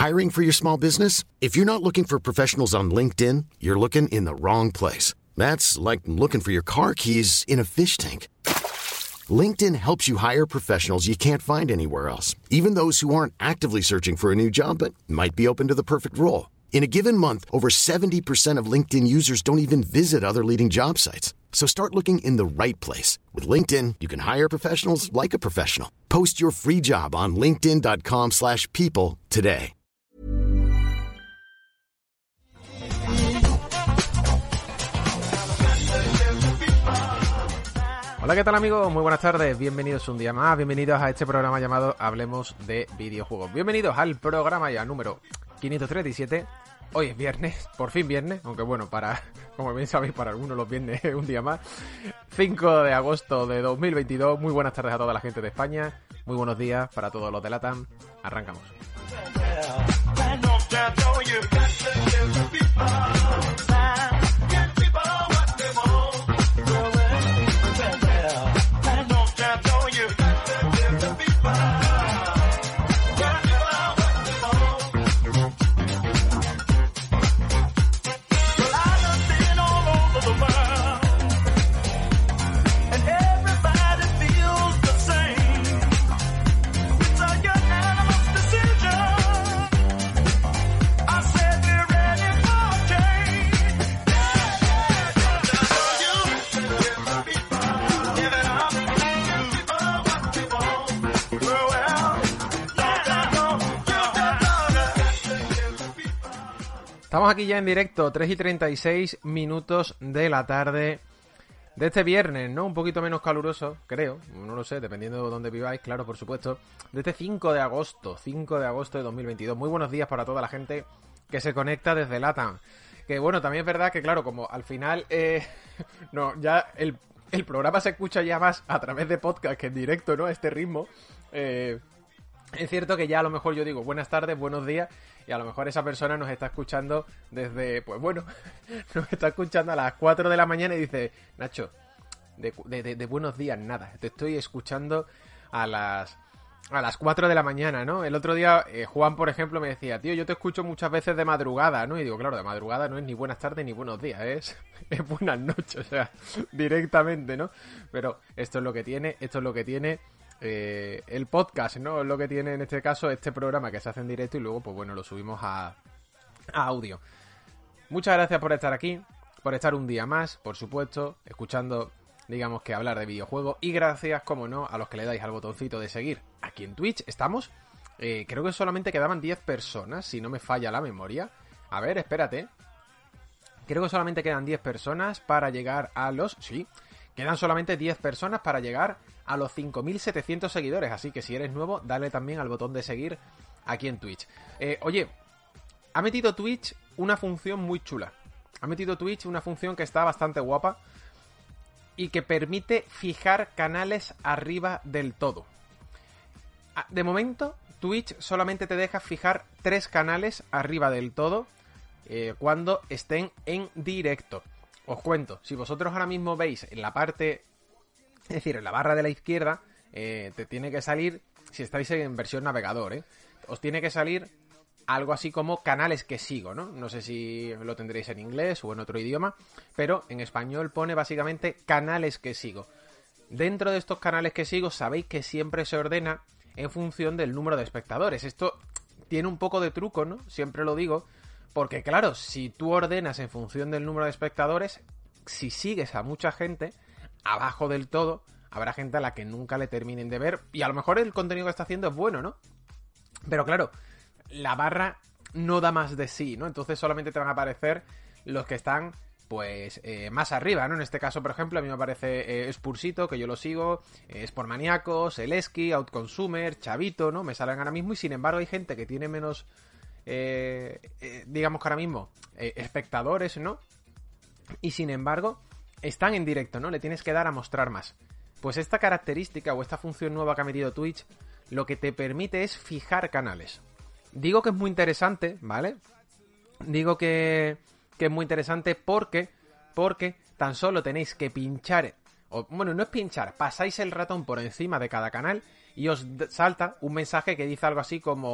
Hiring for your small business? If you're not looking for professionals on LinkedIn, you're looking in the wrong place. That's like looking for your car keys in a fish tank. LinkedIn helps you hire professionals you can't find anywhere else, even those who aren't actively searching for a new job but might be open to the perfect role. In a given month, over 70% of LinkedIn users don't even visit other leading job sites. So start looking in the right place. With LinkedIn, you can hire professionals like a professional. Post your free job on linkedin.com/people today. Hola, ¿qué tal amigos? Muy buenas tardes, bienvenidos un día más, bienvenidos a este programa llamado Hablemos de Videojuegos. Bienvenidos al programa ya número 537. Hoy es viernes, por fin viernes, aunque bueno, como bien sabéis, para algunos los viernes es un día más. 5 de agosto de 2022, muy buenas tardes a toda la gente de España, muy buenos días para todos los de LATAM. Arrancamos. Estamos aquí ya en directo, 3:36 minutos de la tarde de este viernes, ¿no? Un poquito menos caluroso, creo, no lo sé, dependiendo de dónde viváis, claro, por supuesto. De este 5 de agosto de 2022. Muy buenos días para toda la gente que se conecta desde LATAM. Que bueno, también es verdad que, claro, como al final, no, ya el programa se escucha ya más a través de podcast que en directo, ¿no? A este ritmo. Es cierto que ya a lo mejor yo digo buenas tardes, buenos días, y a lo mejor esa persona nos está escuchando desde, pues bueno, nos está escuchando a las 4 de la mañana y dice, Nacho, de buenos días nada, te estoy escuchando a las 4 de la mañana, ¿no? El otro día Juan, por ejemplo, me decía, tío, yo te escucho muchas veces de madrugada, ¿no? Y digo, claro, de madrugada no es ni buenas tardes ni buenos días, es buenas noches, o sea, directamente, ¿no? Pero esto es lo que tiene el podcast, ¿no? Es lo que tiene en este caso este programa que se hace en directo y luego, pues bueno, lo subimos a audio. Muchas gracias por estar aquí, por estar un día más, por supuesto, escuchando, digamos que hablar de videojuegos, y gracias, como no, a los que le dais al botoncito de seguir. Aquí en Twitch estamos, creo que solamente quedaban 10 personas, si no me falla la memoria. A ver, espérate. Creo que solamente quedan 10 personas para llegar a los... Sí, quedan solamente 10 personas para llegar a los 5.700 seguidores, así que si eres nuevo, dale también al botón de seguir aquí en Twitch. Oye, ha metido Twitch una función muy chula. Ha metido Twitch una función que está bastante guapa y que permite fijar canales arriba del todo. De momento, Twitch solamente te deja fijar 3 canales arriba del todo cuando estén en directo. Os cuento, si vosotros ahora mismo veis en la parte, es decir, en la barra de la izquierda, te tiene que salir, si estáis en versión navegador, os tiene que salir algo así como canales que sigo, ¿no? No sé si lo tendréis en inglés o en otro idioma, pero en español pone básicamente canales que sigo. Dentro de estos canales que sigo, sabéis que siempre se ordena en función del número de espectadores. Esto tiene un poco de truco, ¿no? Siempre lo digo. Porque claro, si tú ordenas en función del número de espectadores, si sigues a mucha gente, abajo del todo habrá gente a la que nunca le terminen de ver. Y a lo mejor el contenido que está haciendo es bueno, ¿no? Pero claro, la barra no da más de sí, ¿no? Entonces solamente te van a aparecer los que están, pues, más arriba, ¿no? En este caso, por ejemplo, a mí me aparece Spursito, que yo lo sigo, Sportmaníacos, Eleski, Outconsumer, Chavito, ¿no? Me salen ahora mismo y sin embargo hay gente que tiene menos... digamos que ahora mismo espectadores, ¿no? Y sin embargo están en directo, ¿no? Le tienes que dar a mostrar más. Pues esta característica o esta función nueva que ha metido Twitch lo que te permite es fijar canales. Digo que es muy interesante, ¿vale? Digo que es muy interesante porque tan solo tenéis que pinchar, o bueno, no es pinchar, pasáis el ratón por encima de cada canal y os salta un mensaje que dice algo así como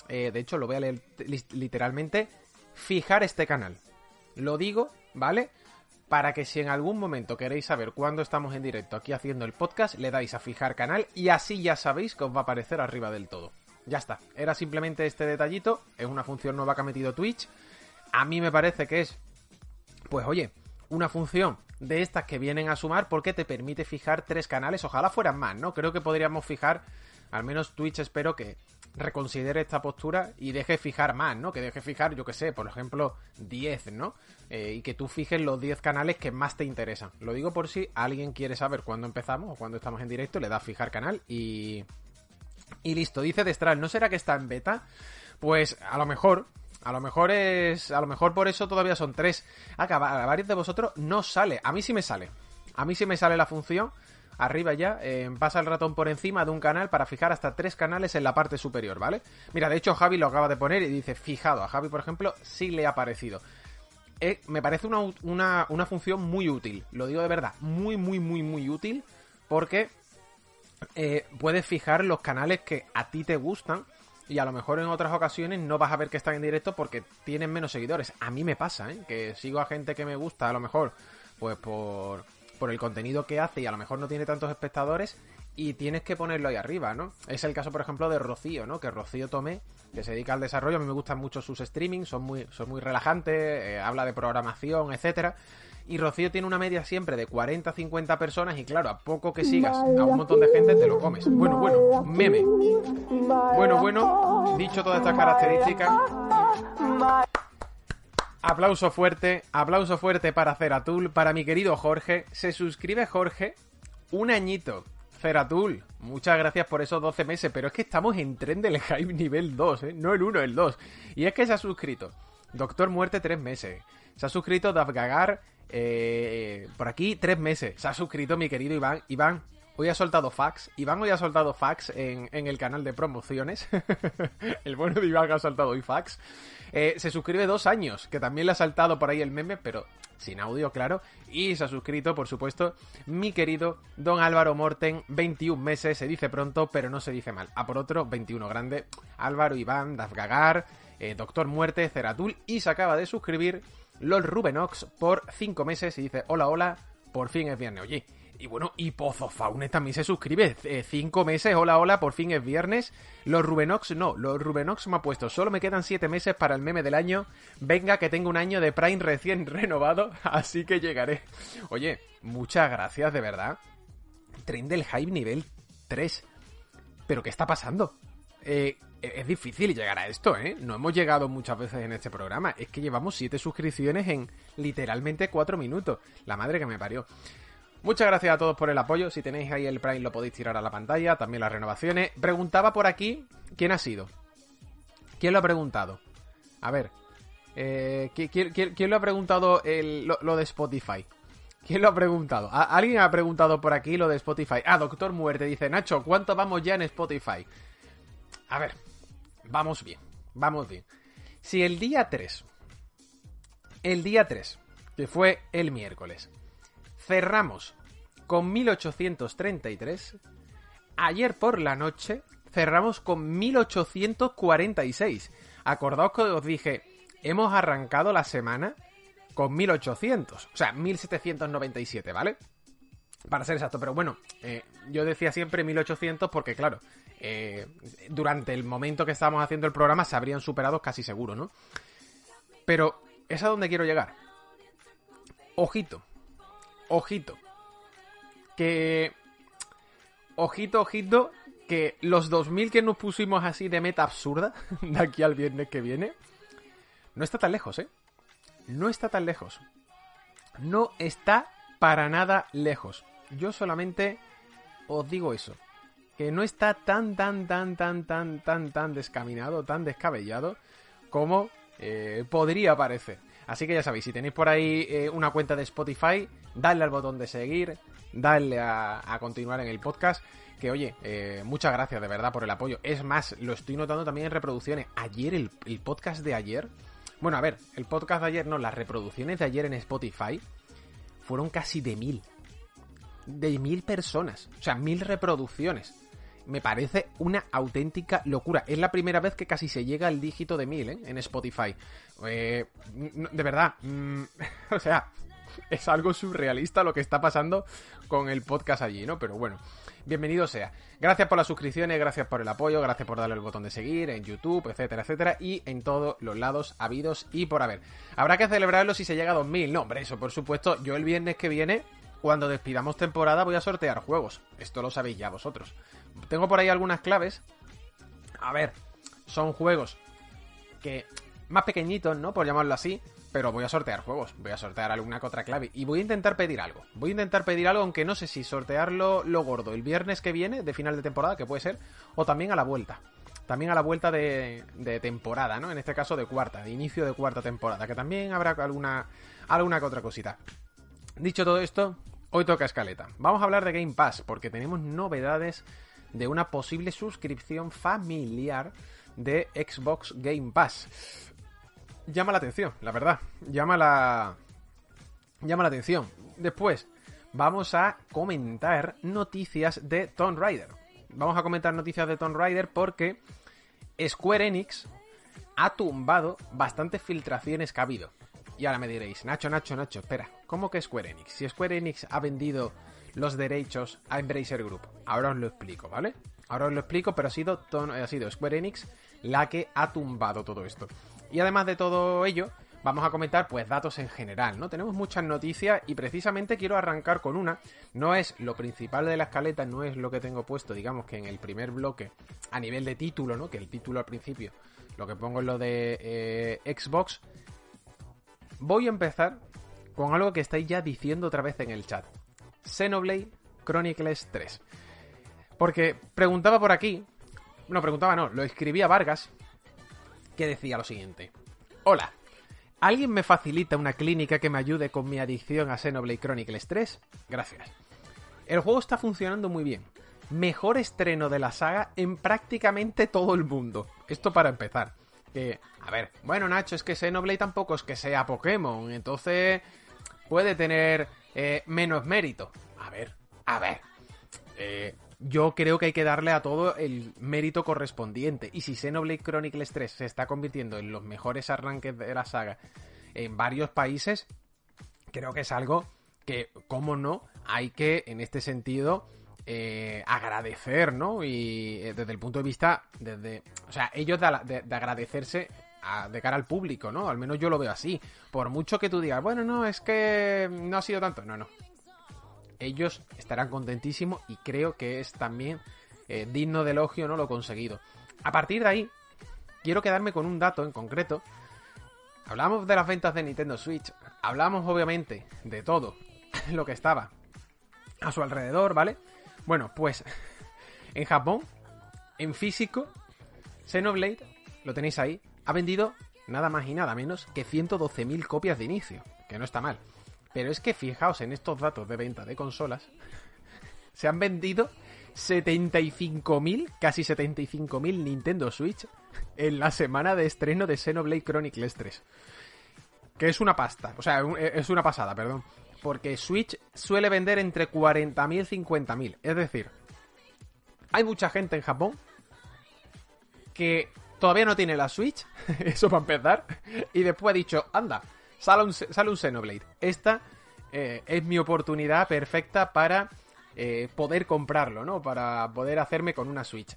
de hecho lo voy a leer literalmente, fijar este canal. Lo digo, ¿vale? Para que si en algún momento queréis saber cuándo estamos en directo aquí haciendo el podcast, le dais a fijar canal y así ya sabéis que os va a aparecer arriba del todo. Ya está, era simplemente este detallito, es una función nueva que ha metido Twitch. A mí me parece que es, pues oye, una función de estas que vienen a sumar porque te permite fijar 3 canales, ojalá fueran más, ¿no? Creo que podríamos fijar, al menos Twitch espero que reconsidere esta postura y deje fijar más, ¿no? Que deje fijar, yo que sé, por ejemplo, 10, ¿no? Y que tú fijes los 10 canales que más te interesan. Lo digo por si alguien quiere saber cuándo empezamos o cuándo estamos en directo, le da a fijar canal y listo. Dice Destral, ¿no será que está en beta? Pues a lo mejor por eso todavía son 3. A varios de vosotros no sale. A mí sí me sale. A mí sí me sale la función. Arriba ya, pasa el ratón por encima de un canal para fijar hasta 3 canales en la parte superior, ¿vale? Mira, de hecho Javi lo acaba de poner y dice fijado. A Javi, por ejemplo, sí le ha parecido. Me parece una función muy útil. Lo digo de verdad, muy, muy, muy, muy útil. Porque puedes fijar los canales que a ti te gustan. Y a lo mejor en otras ocasiones no vas a ver que están en directo porque tienen menos seguidores. A mí me pasa, que sigo a gente que me gusta, a lo mejor, pues por el contenido que hace y a lo mejor no tiene tantos espectadores y tienes que ponerlo ahí arriba, ¿no? Es el caso, por ejemplo, de Rocío, ¿no? Que Rocío Tomé, que se dedica al desarrollo, a mí me gustan mucho sus streamings, son muy relajantes, habla de programación, etcétera. Y Rocío tiene una media siempre de 40-50 personas y claro, a poco que sigas a un montón de gente te lo comes. Bueno, meme. Bueno, dicho todas estas características, aplauso fuerte para Ceratul, para mi querido Jorge. Se suscribe Jorge, un añito. Ceratul, muchas gracias por esos 12 meses, pero es que estamos en tren del hype nivel 2, no el 1, el 2. Y es que se ha suscrito Doctor Muerte 3 meses, se ha suscrito Davgagar por aquí 3 meses, se ha suscrito mi querido Iván, hoy ha soltado fax, en el canal de promociones, el bueno de Iván ha soltado hoy fax, se suscribe 2 años, que también le ha saltado por ahí el meme, pero sin audio, claro, y se ha suscrito, por supuesto, mi querido Don Álvaro Morten, 21 meses, se dice pronto, pero no se dice mal, a por otro, 21 grande, Álvaro, Iván, Davgagar, Doctor Muerte, Ceratul, y se acaba de suscribir LOL Rubenox por 5 meses y dice, hola, por fin es viernes, oye. Y bueno, y Pozofaune también se suscribe, 5 meses, hola, por fin es viernes. Los Rubenox me ha puesto, solo me quedan 7 meses para el meme del año. Venga, que tengo un año de Prime recién renovado, así que llegaré. Oye, muchas gracias, de verdad. Tren del hype nivel 3. ¿Pero qué está pasando? Es difícil llegar a esto, No hemos llegado muchas veces en este programa. Es que llevamos 7 suscripciones en literalmente 4 minutos. La madre que me parió. Muchas gracias a todos por el apoyo. Si tenéis ahí el Prime lo podéis tirar a la pantalla. También las renovaciones. Preguntaba por aquí, ¿quién ha sido? ¿Quién lo ha preguntado? A ver. ¿Quién lo ha preguntado lo de Spotify? ¿Quién lo ha preguntado? ¿Alguien ha preguntado por aquí lo de Spotify? Doctor Muerte dice, Nacho, ¿cuánto vamos ya en Spotify? A ver, vamos bien. Si el día 3, que fue el miércoles, cerramos con 1833, ayer por la noche cerramos con 1846. Acordaos que os dije, hemos arrancado la semana con 1800, o sea, 1797, ¿vale? Para ser exacto, pero bueno, yo decía siempre 1800 porque, claro, durante el momento que estábamos haciendo el programa se habrían superado casi seguro, ¿no? Pero es a donde quiero llegar. Ojito. Que los 2000 que nos pusimos así de meta absurda de aquí al viernes que viene no está tan lejos, No está tan lejos. No está para nada lejos. Yo solamente os digo eso, que no está tan descaminado, tan descabellado como podría parecer. Así que ya sabéis, si tenéis por ahí una cuenta de Spotify, dadle al botón de seguir, dadle a continuar en el podcast, que oye, muchas gracias de verdad por el apoyo. Es más, lo estoy notando también en reproducciones. Ayer, el podcast de ayer, bueno, a ver, el podcast de ayer no, las reproducciones de ayer en Spotify fueron casi de 1000 personas, o sea, 1000 reproducciones. me parece una auténtica locura. Es la primera vez que casi se llega al dígito de 1000, en Spotify. De verdad, o sea, es algo surrealista lo que está pasando con el podcast allí, ¿no? Pero bueno, bienvenido sea. Gracias por las suscripciones, gracias por el apoyo, gracias por darle el botón de seguir en YouTube, etcétera, etcétera, y en todos los lados habidos y por haber. Habrá que celebrarlo si se llega a 2000. No, hombre, eso por supuesto. Yo el viernes que viene, cuando despidamos temporada, voy a sortear juegos. Esto lo sabéis ya vosotros. Tengo por ahí algunas claves. A ver, son juegos que más pequeñitos, ¿no? Por llamarlo así. Pero voy a sortear juegos, voy a sortear alguna que otra clave. Y voy a intentar pedir algo. Aunque no sé si sortearlo lo gordo el viernes que viene, de final de temporada, que puede ser, o también a la vuelta. También a la vuelta de temporada, ¿no? En este caso de cuarta, de inicio de cuarta temporada, que también habrá alguna que otra cosita. Dicho todo esto, hoy toca escaleta. Vamos a hablar de Game Pass, porque tenemos novedades de una posible suscripción familiar de Xbox Game Pass. Llama la atención, la verdad. Llama la atención. Después, vamos a comentar noticias de Tomb Raider. Vamos a comentar noticias de Tomb Raider porque Square Enix ha tumbado bastantes filtraciones que ha habido. Y ahora me diréis, Nacho, espera, ¿cómo que Square Enix? Si Square Enix ha vendido los derechos a Embracer Group. Ahora os lo explico, ¿vale? Ahora os lo explico, pero ha sido Square Enix la que ha tumbado todo esto. Y además de todo ello, vamos a comentar pues datos en general, ¿no? Tenemos muchas noticias y precisamente quiero arrancar con una. No es lo principal de la escaleta, no es lo que tengo puesto, digamos que en el primer bloque a nivel de título, ¿no? Que el título al principio, lo que pongo es lo de Xbox. Voy a empezar con algo que estáis ya diciendo otra vez en el chat. Xenoblade Chronicles 3. Porque preguntaba por aquí, lo escribía Vargas, que decía lo siguiente: hola, ¿alguien me facilita una clínica que me ayude con mi adicción a Xenoblade Chronicles 3? Gracias. El juego está funcionando muy bien. Mejor estreno de la saga en prácticamente todo el mundo. Esto para empezar. A ver, bueno, Nacho, es que Xenoblade tampoco es que sea Pokémon, entonces puede tener menos mérito. A ver. Yo creo que hay que darle a todo el mérito correspondiente. Y si Xenoblade Chronicles 3 se está convirtiendo en los mejores arranques de la saga en varios países, creo que es algo que, cómo no, hay que, en este sentido, agradecer, ¿no? Y desde el punto de vista, o sea, ellos de agradecerse de cara al público, ¿no? Al menos yo lo veo así. Por mucho que tú digas, bueno, no, es que no ha sido tanto. No. Ellos estarán contentísimos y creo que es también digno de elogio, ¿no? Lo conseguido. A partir de ahí, quiero quedarme con un dato en concreto. Hablamos de las ventas de Nintendo Switch. Hablamos, obviamente, de todo lo que estaba a su alrededor, ¿vale? Bueno, pues en Japón, en físico, Xenoblade, lo tenéis ahí, ha vendido nada más y nada menos que 112.000 copias de inicio, que no está mal. Pero es que fijaos en estos datos de venta de consolas. Se han vendido 75.000, casi 75.000 Nintendo Switch en la semana de estreno de Xenoblade Chronicles 3. Que es una pasta, o sea, es una pasada, perdón. Porque Switch suele vender entre 40.000 y 50.000. Es decir, hay mucha gente en Japón que todavía no tiene la Switch, eso para empezar, y después ha dicho, anda, sale un Xenoblade. Esta es mi oportunidad perfecta para poder comprarlo, ¿no? Para poder hacerme con una Switch.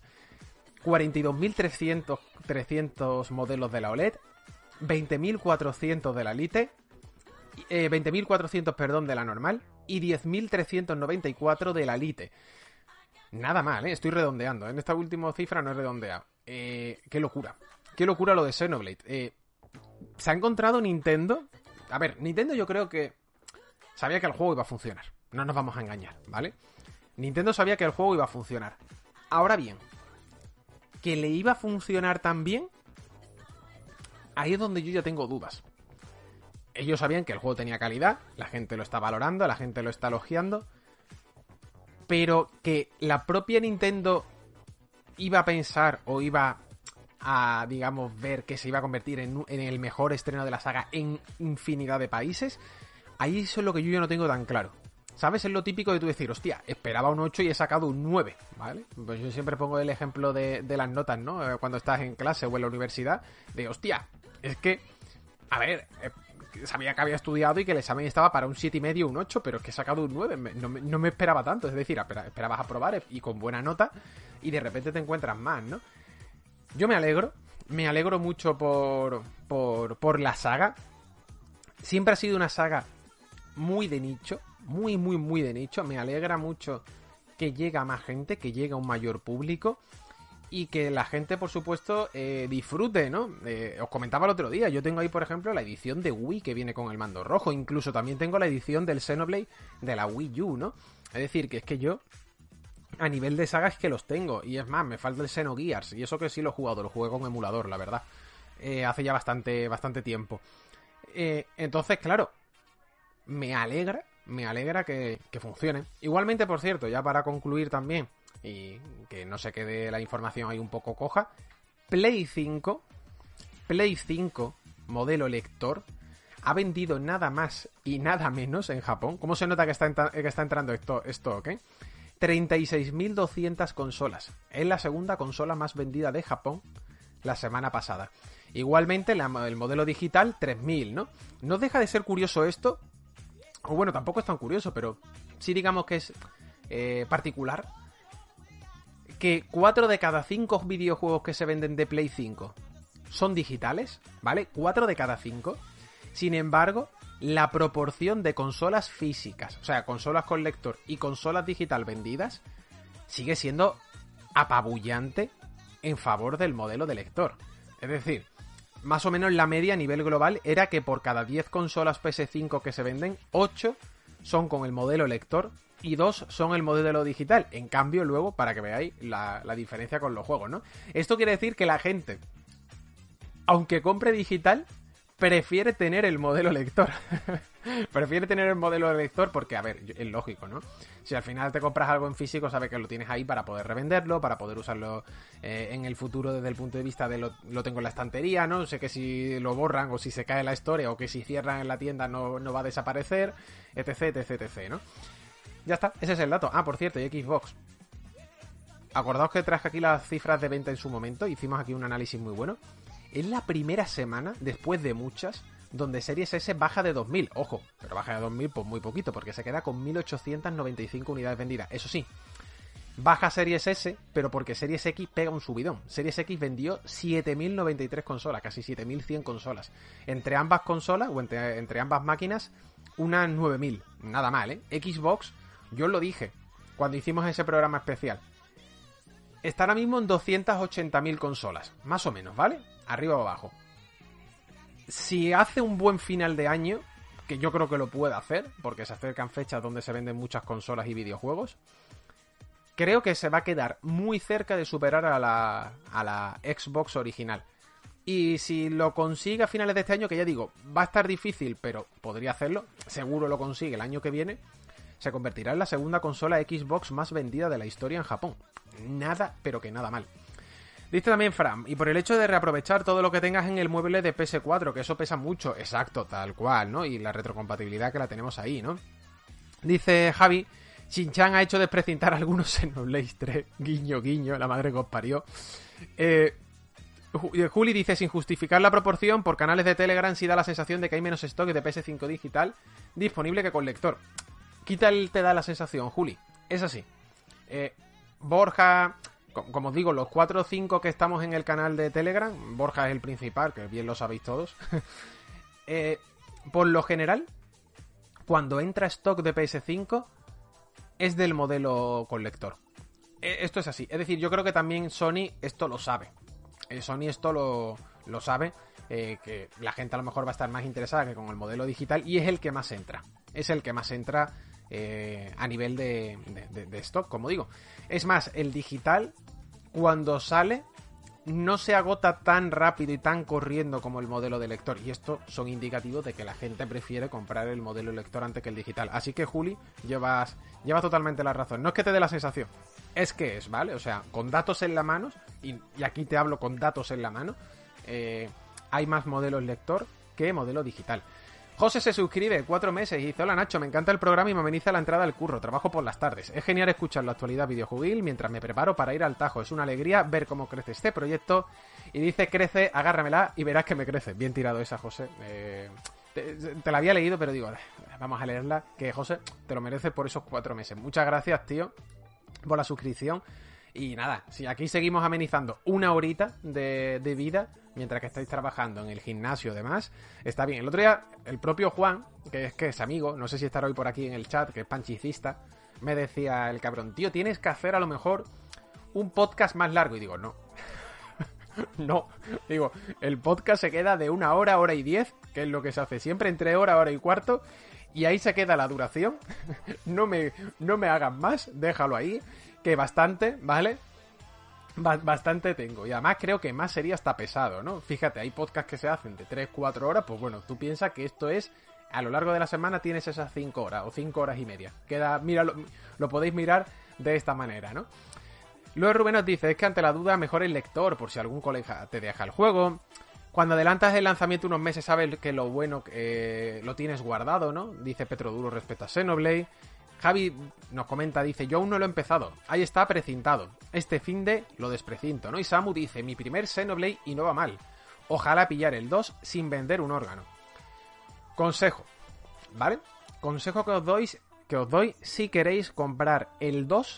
42.300 modelos de la OLED, 20.400 de la Lite, 20.400, perdón, de la normal, y 10.394 de la Lite. Nada mal, estoy redondeando. En esta última cifra no he redondeado. Qué locura. Qué locura lo de Xenoblade. Se ha encontrado Nintendo. A ver, Nintendo yo creo que sabía que el juego iba a funcionar. No nos vamos a engañar, ¿vale? Nintendo sabía que el juego iba a funcionar. Ahora bien, que le iba a funcionar tan bien, ahí es donde yo ya tengo dudas. Ellos sabían que el juego tenía calidad, la gente lo está valorando, la gente lo está elogiando, pero que la propia Nintendo iba a pensar o iba a, digamos, ver que se iba a convertir en el mejor estreno de la saga en infinidad de países, ahí eso es lo que yo ya no tengo tan claro. ¿Sabes? Es lo típico de tú decir, hostia, esperaba un 8 y he sacado un 9, ¿vale? Pues yo siempre pongo el ejemplo de las notas, ¿no? Cuando estás en clase o en la universidad, de, hostia, es que, a ver, sabía que había estudiado y que el examen estaba para un 7,5, un 8, pero es que he sacado un 9, no me esperaba tanto, es decir, esperabas aprobar y con buena nota y de repente te encuentras más, ¿no? Yo me alegro mucho por la saga. Siempre ha sido una saga muy de nicho, muy de nicho. Me alegra mucho que llegue a más gente, que llegue a un mayor público y que la gente, por supuesto, disfrute, ¿no? Os comentaba el otro día, yo tengo ahí, por ejemplo, la edición de Wii que viene con el mando rojo, incluso también tengo la edición del Xenoblade de la Wii U, ¿no? Es decir, que es que yo, a nivel de sagas, que los tengo, y es más, me falta el Xenogears, y eso que sí lo he jugado, lo jugué con emulador, la verdad, hace ya bastante tiempo. Entonces, claro, me alegra que funcione. Igualmente, por cierto, ya para concluir también, y que no se quede la información ahí un poco coja, Play 5 modelo lector ha vendido nada más y nada menos en Japón. ¿Cómo se nota que está entrando esto, ok? 36.200 consolas. Es la segunda consola más vendida de Japón la semana pasada. Igualmente el modelo digital 3.000, ¿no? No deja de ser curioso esto, o bueno, tampoco es tan curioso, pero sí digamos que es particular, que 4 de cada 5 videojuegos que se venden de Play 5 son digitales, ¿vale? 4 de cada 5. Sin embargo, la proporción de consolas físicas, o sea, consolas con lector y consolas digital vendidas, sigue siendo apabullante en favor del modelo de lector. Es decir, más o menos la media a nivel global era que por cada 10 consolas PS5 que se venden, 8 son con el modelo lector y 2 son el modelo digital. En cambio, luego, para que veáis la diferencia con los juegos, ¿no? Esto quiere decir que la gente, aunque compre digital, prefiere tener el modelo lector. Prefiere tener el modelo lector porque, a ver, es lógico, ¿no? Si al final te compras algo en físico, sabes que lo tienes ahí para poder revenderlo, para poder usarlo en el futuro desde el punto de vista de lo tengo en la estantería, ¿no? Sé que si lo borran o si se cae la historia o que si cierran en la tienda no va a desaparecer, etc, ¿no? Ya está, ese es el dato. Ah, por cierto, y Xbox. Acordaos que traje aquí las cifras de venta en su momento, hicimos aquí un análisis muy bueno. Es la primera semana, después de muchas, donde Series S baja de 2.000. Ojo, pero baja de 2.000 pues muy poquito, porque se queda con 1.895 unidades vendidas. Eso sí, baja Series S, pero porque Series X pega un subidón. Series X vendió 7.093 consolas, casi 7.100 consolas. Entre ambas consolas, o entre ambas máquinas, unas 9.000. Nada mal, ¿eh? Xbox, yo os lo dije cuando hicimos ese programa especial. Está ahora mismo en 280.000 consolas, más o menos, ¿vale? Arriba o abajo. Si hace un buen final de año, que yo creo que lo puede hacer, porque se acercan fechas donde se venden muchas consolas y videojuegos, creo que se va a quedar muy cerca de superar a la Xbox original. Y si lo consigue a finales de este año, que ya digo, va a estar difícil, pero podría hacerlo, seguro lo consigue el año que viene, se convertirá en la segunda consola Xbox más vendida de la historia en Japón. Nada, pero que nada mal. Dice también Fran, y por el hecho de reaprovechar todo lo que tengas en el mueble de PS4, que eso pesa mucho, exacto, tal cual, ¿no? Y la retrocompatibilidad que la tenemos ahí, ¿no? Dice Javi, Shin-Chan ha hecho desprecintar algunos Xenoblade 3, guiño, guiño, la madre que os parió. Juli dice, sin justificar la proporción, por canales de Telegram sí da la sensación de que hay menos stock de PS5 digital disponible que con lector. Quita el te da la sensación, Juli, es así. Borja... Como os digo, los 4 o 5 que estamos en el canal de Telegram, Borja es el principal, que bien lo sabéis todos, por lo general, cuando entra stock de PS5, es del modelo con lector. Esto es así. Es decir, yo creo que también Sony esto lo sabe. Sony esto lo sabe, que la gente a lo mejor va a estar más interesada que con el modelo digital, y es el que más entra. Es el que más entra a nivel de stock, como digo. Es más, el digital, cuando sale, no se agota tan rápido y tan corriendo como el modelo de lector. Y esto son indicativos de que la gente prefiere comprar el modelo lector antes que el digital. Así que, Juli, llevas totalmente la razón. No es que te dé la sensación, es que es, ¿vale? O sea, con datos en la mano, y aquí te hablo con datos en la mano, hay más modelos lector que modelo digital. José se suscribe 4 meses y dice: hola Nacho, me encanta el programa y me ameniza la entrada al curro, trabajo por las tardes. Es genial escuchar la actualidad videojuegil mientras me preparo para ir al Tajo. Es una alegría ver cómo crece este proyecto. Y dice: crece, agárramela y verás que me crece. Bien tirado esa, José. Te la había leído, pero digo, vamos a leerla. Que José, te lo mereces por esos 4 meses. Muchas gracias, tío, por la suscripción. Y nada, si aquí seguimos amenizando una horita de vida mientras que estáis trabajando en el gimnasio y demás, está bien. El otro día, el propio Juan, que es amigo, no sé si estará hoy por aquí en el chat, que es panchicista, me decía el cabrón: tío, tienes que hacer a lo mejor un podcast más largo. Y digo, no. No, digo, el podcast se queda de 1 hora, 1:10, que es lo que se hace siempre, entre hora y cuarto, y ahí se queda la duración. No me hagan más, déjalo ahí, que bastante, ¿vale? Bastante tengo, y además creo que más sería hasta pesado, ¿no? Fíjate, hay podcasts que se hacen de 3-4 horas, pues bueno, tú piensas que esto es, a lo largo de la semana tienes esas 5 horas, o 5 horas y media. Mira, lo podéis mirar de esta manera, ¿no? Luego Rubén nos dice: es que ante la duda mejor el lector, por si algún colega te deja el juego. Cuando adelantas el lanzamiento unos meses sabes que lo bueno lo tienes guardado, ¿no? Dice Petroduro respecto a Xenoblade. Javi nos comenta, dice: yo aún no lo he empezado, ahí está precintado, este finde lo desprecinto, ¿no? Y Samu dice: mi primer Xenoblade y no va mal, ojalá pillar el 2 sin vender un órgano. Consejo, ¿vale? Consejo que os doy si queréis comprar el 2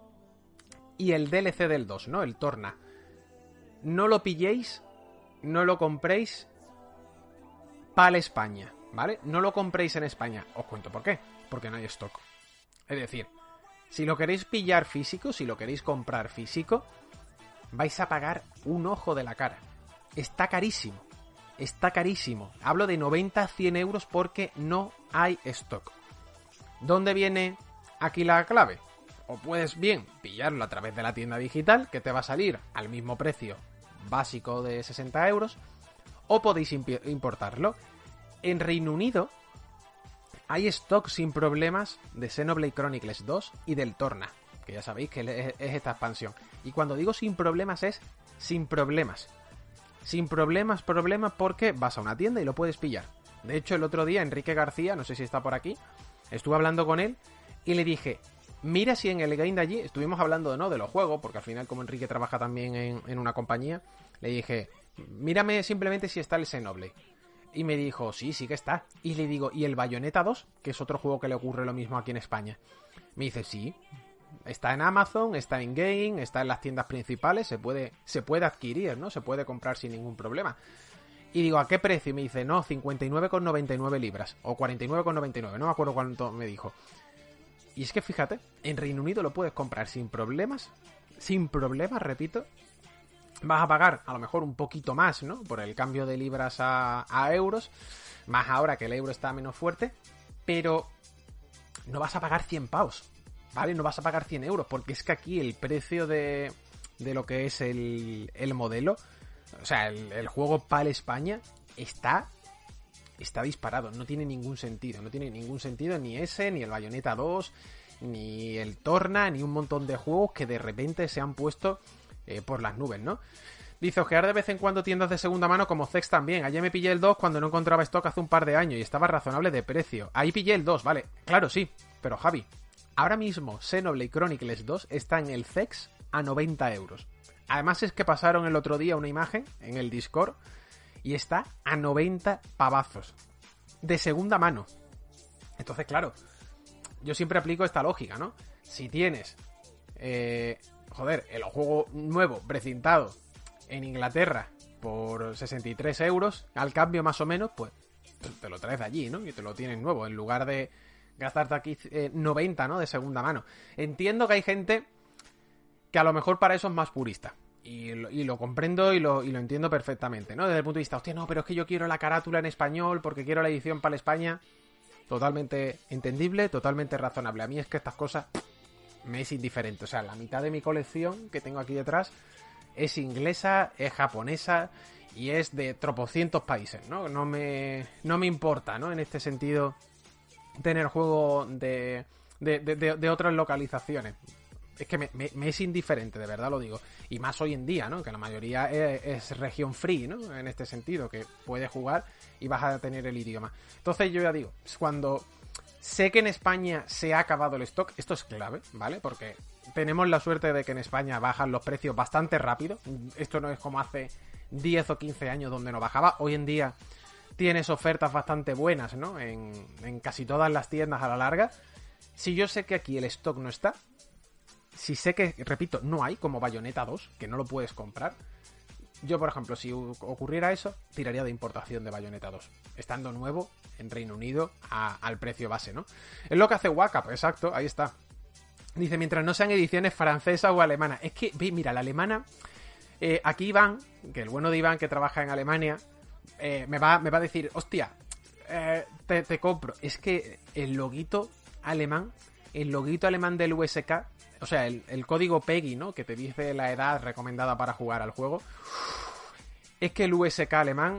y el DLC del 2, ¿no? El Torna. No lo pilléis, no lo compréis para España, ¿vale? No lo compréis en España. Os cuento por qué. Porque no hay stock. Es decir, si lo queréis pillar físico, si lo queréis comprar físico, vais a pagar un ojo de la cara. Está carísimo. Está carísimo. Hablo de 90 a 100 euros porque no hay stock. ¿Dónde viene aquí la clave? O puedes bien pillarlo a través de la tienda digital, que te va a salir al mismo precio básico de 60 euros, o podéis importarlo. En Reino Unido hay stock sin problemas de Xenoblade Chronicles 2 y del Torna, que ya sabéis que es esta expansión. Y cuando digo sin problemas es sin problemas. Sin problemas porque vas a una tienda y lo puedes pillar. De hecho, el otro día Enrique García, no sé si está por aquí, estuve hablando con él y le dije: mira si en el game de allí, estuvimos hablando de los juegos, porque al final como Enrique trabaja también en una compañía, le dije: mírame simplemente si está el Xenoblade. Y me dijo: sí que está. Y le digo: ¿y el Bayonetta 2? Que es otro juego que le ocurre lo mismo aquí en España. Me dice: sí, está en Amazon, está en Game, está en las tiendas principales, se puede adquirir, ¿no? Se puede comprar sin ningún problema. Y digo: ¿a qué precio? Y me dice: no, 59,99 libras, o 49,99, no me acuerdo cuánto me dijo. Y es que fíjate, en Reino Unido lo puedes comprar sin problemas, repito. Vas a pagar a lo mejor un poquito más, ¿no? Por el cambio de libras a euros, más ahora que el euro está menos fuerte, pero no vas a pagar 100 pavos, ¿vale? No vas a pagar 100 euros, porque es que aquí el precio de lo que es el modelo, o sea, el juego PAL España está disparado, no tiene ningún sentido, ni ese, ni el Bayonetta 2, ni el Torna, ni un montón de juegos que de repente se han puesto por las nubes, ¿no? Dice: ojear de vez en cuando tiendas de segunda mano como Zex también. Ayer me pillé el 2 cuando no encontraba stock hace un par de años y estaba razonable de precio. Ahí pillé el 2, vale, claro, sí, pero Javi, ahora mismo Xenoblade Chronicles 2 está en el Zex a 90 euros. Además es que pasaron el otro día una imagen en el Discord y está a 90 pavazos de segunda mano. Entonces, claro, yo siempre aplico esta lógica, ¿no? Si tienes el juego nuevo, precintado en Inglaterra por 63 euros, al cambio más o menos, pues te lo traes de allí, ¿no? Y te lo tienes nuevo, en lugar de gastarte aquí 90, ¿no? De segunda mano. Entiendo que hay gente que a lo mejor para eso es más purista. Y lo comprendo y lo entiendo perfectamente, ¿no? Desde el punto de vista: hostia, no, pero es que yo quiero la carátula en español porque quiero la edición para España. Totalmente entendible, totalmente razonable. A mí es que estas cosas me es indiferente. O sea, la mitad de mi colección que tengo aquí detrás es inglesa, es japonesa y es de tropocientos países, ¿no? No me importa, ¿no? En este sentido, tener juego de otras localizaciones. es que me es indiferente, de verdad lo digo. Y más hoy en día, ¿no? Que la mayoría es región free, ¿no? En este sentido, que puedes jugar y vas a tener el idioma. Entonces yo ya digo, cuando sé que en España se ha acabado el stock, esto es clave, ¿vale? Porque tenemos la suerte de que en España bajan los precios bastante rápido. Esto no es como hace 10 o 15 años donde no bajaba. Hoy en día tienes ofertas bastante buenas, ¿no? En casi todas las tiendas a la larga. Si yo sé que aquí el stock no está, si sé que, repito, no hay, como Bayonetta 2, que no lo puedes comprar, yo, por ejemplo, si ocurriera eso, tiraría de importación de Bayonetta 2, estando nuevo en Reino Unido al precio base, ¿no? Es lo que hace Waka, pues exacto, ahí está. Dice, mientras no sean ediciones francesas o alemanas. Es que, mira, la alemana... aquí Iván, que el bueno de Iván que trabaja en Alemania, me va a decir, hostia, te compro. Es que el loguito alemán del USK, o sea, el código PEGI, ¿no? Que te dice la edad recomendada para jugar al juego. Es que el USK alemán...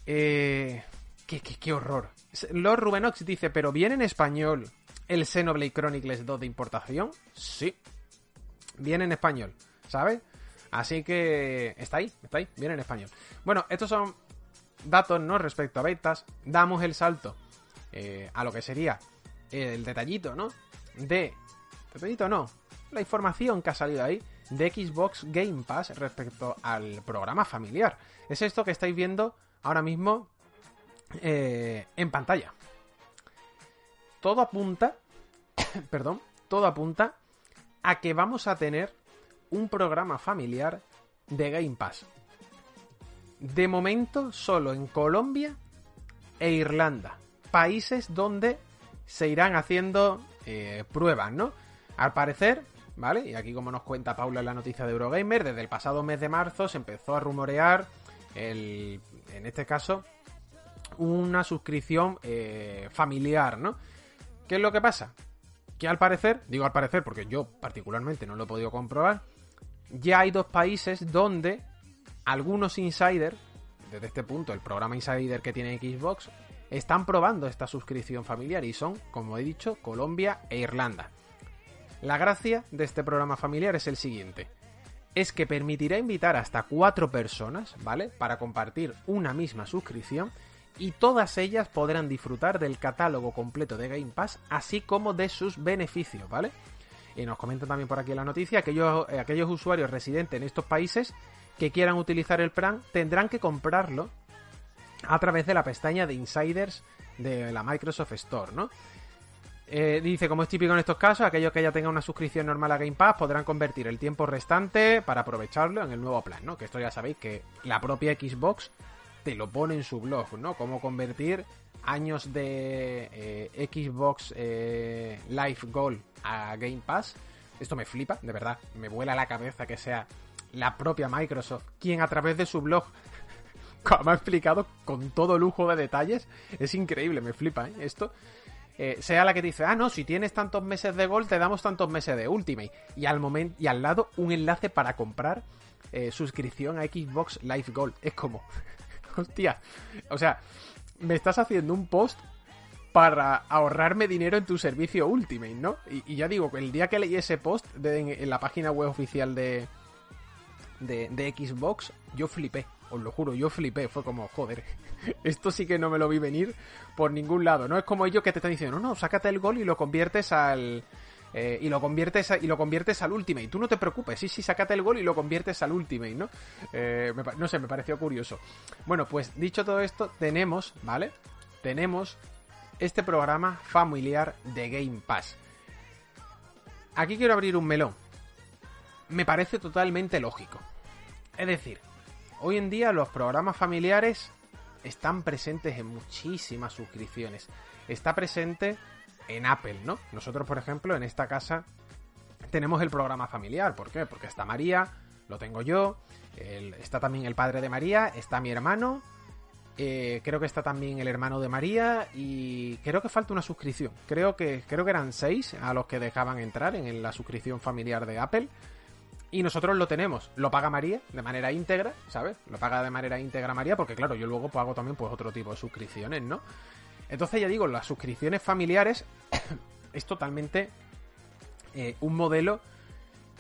qué horror. Lord Rubenox dice, ¿pero viene en español el Xenoblade Chronicles 2 de importación? Sí. Viene en español, ¿sabes? Así que está ahí, viene en español. Bueno, estos son datos, ¿no? Respecto a betas. Damos el salto a lo que sería el detallito, ¿no? Detallito no, la información que ha salido ahí de Xbox Game Pass respecto al programa familiar. Es esto que estáis viendo ahora mismo en pantalla. Todo apunta, todo apunta a que vamos a tener un programa familiar de Game Pass. De momento solo en Colombia e Irlanda, países donde se irán haciendo pruebas, ¿no? Al parecer, ¿vale? Y aquí como nos cuenta Paula en la noticia de Eurogamer, desde el pasado mes de marzo se empezó a rumorear en este caso una suscripción familiar, ¿no? ¿Qué es lo que pasa? Que al parecer, digo al parecer porque yo particularmente no lo he podido comprobar, ya hay 2 países donde algunos insiders, desde este punto el programa insider que tiene Xbox, están probando esta suscripción familiar y son, como he dicho, Colombia e Irlanda. La gracia de este programa familiar es el siguiente. Es que permitirá invitar hasta 4 personas, ¿vale? Para compartir una misma suscripción y todas ellas podrán disfrutar del catálogo completo de Game Pass, así como de sus beneficios, ¿vale? Y nos comentan también por aquí en la noticia, aquellos usuarios residentes en estos países que quieran utilizar el plan tendrán que comprarlo a través de la pestaña de Insiders de la Microsoft Store, ¿no? Dice, como es típico en estos casos, aquellos que ya tengan una suscripción normal a Game Pass podrán convertir el tiempo restante para aprovecharlo en el nuevo plan, ¿no? Que esto ya sabéis que la propia Xbox te lo pone en su blog, ¿no? Cómo convertir años de Xbox Live Gold a Game Pass. Esto me flipa, de verdad, me vuela la cabeza que sea la propia Microsoft quien a través de su blog, como ha explicado con todo lujo de detalles, es increíble, me flipa, ¿eh? Esto sea la que dice, no, si tienes tantos meses de Gold te damos tantos meses de Ultimate, y al lado un enlace para comprar suscripción a Xbox Live Gold. Es como, hostia, o sea, me estás haciendo un post para ahorrarme dinero en tu servicio Ultimate, ¿no? Y ya digo, el día que leí ese post en la página web oficial de Xbox, yo flipé, os lo juro, yo flipé. Fue como, joder, esto sí que no me lo vi venir por ningún lado. No es como ellos que te están diciendo, no, sácate el gol y lo conviertes al... y lo conviertes al Ultimate. Tú no te preocupes, sí, sácate el gol y lo conviertes al Ultimate, ¿no? No sé, me pareció curioso. Bueno, pues dicho todo esto, tenemos, ¿vale? Tenemos este programa familiar de Game Pass. Aquí quiero abrir un melón. Me parece totalmente lógico. Es decir, hoy en día los programas familiares están presentes en muchísimas suscripciones. Está presente en Apple, ¿no? Nosotros, por ejemplo, en esta casa tenemos el programa familiar. ¿Por qué? Porque está María, lo tengo yo, está también el padre de María, está mi hermano, creo que está también el hermano de María y creo que falta una suscripción. Creo que eran 6 a los que dejaban entrar en la suscripción familiar de Apple. Y nosotros lo tenemos, lo paga María de manera íntegra, ¿sabes? Lo paga de manera íntegra María porque, claro, yo luego pago también pues otro tipo de suscripciones, ¿no? Entonces, ya digo, las suscripciones familiares es totalmente un modelo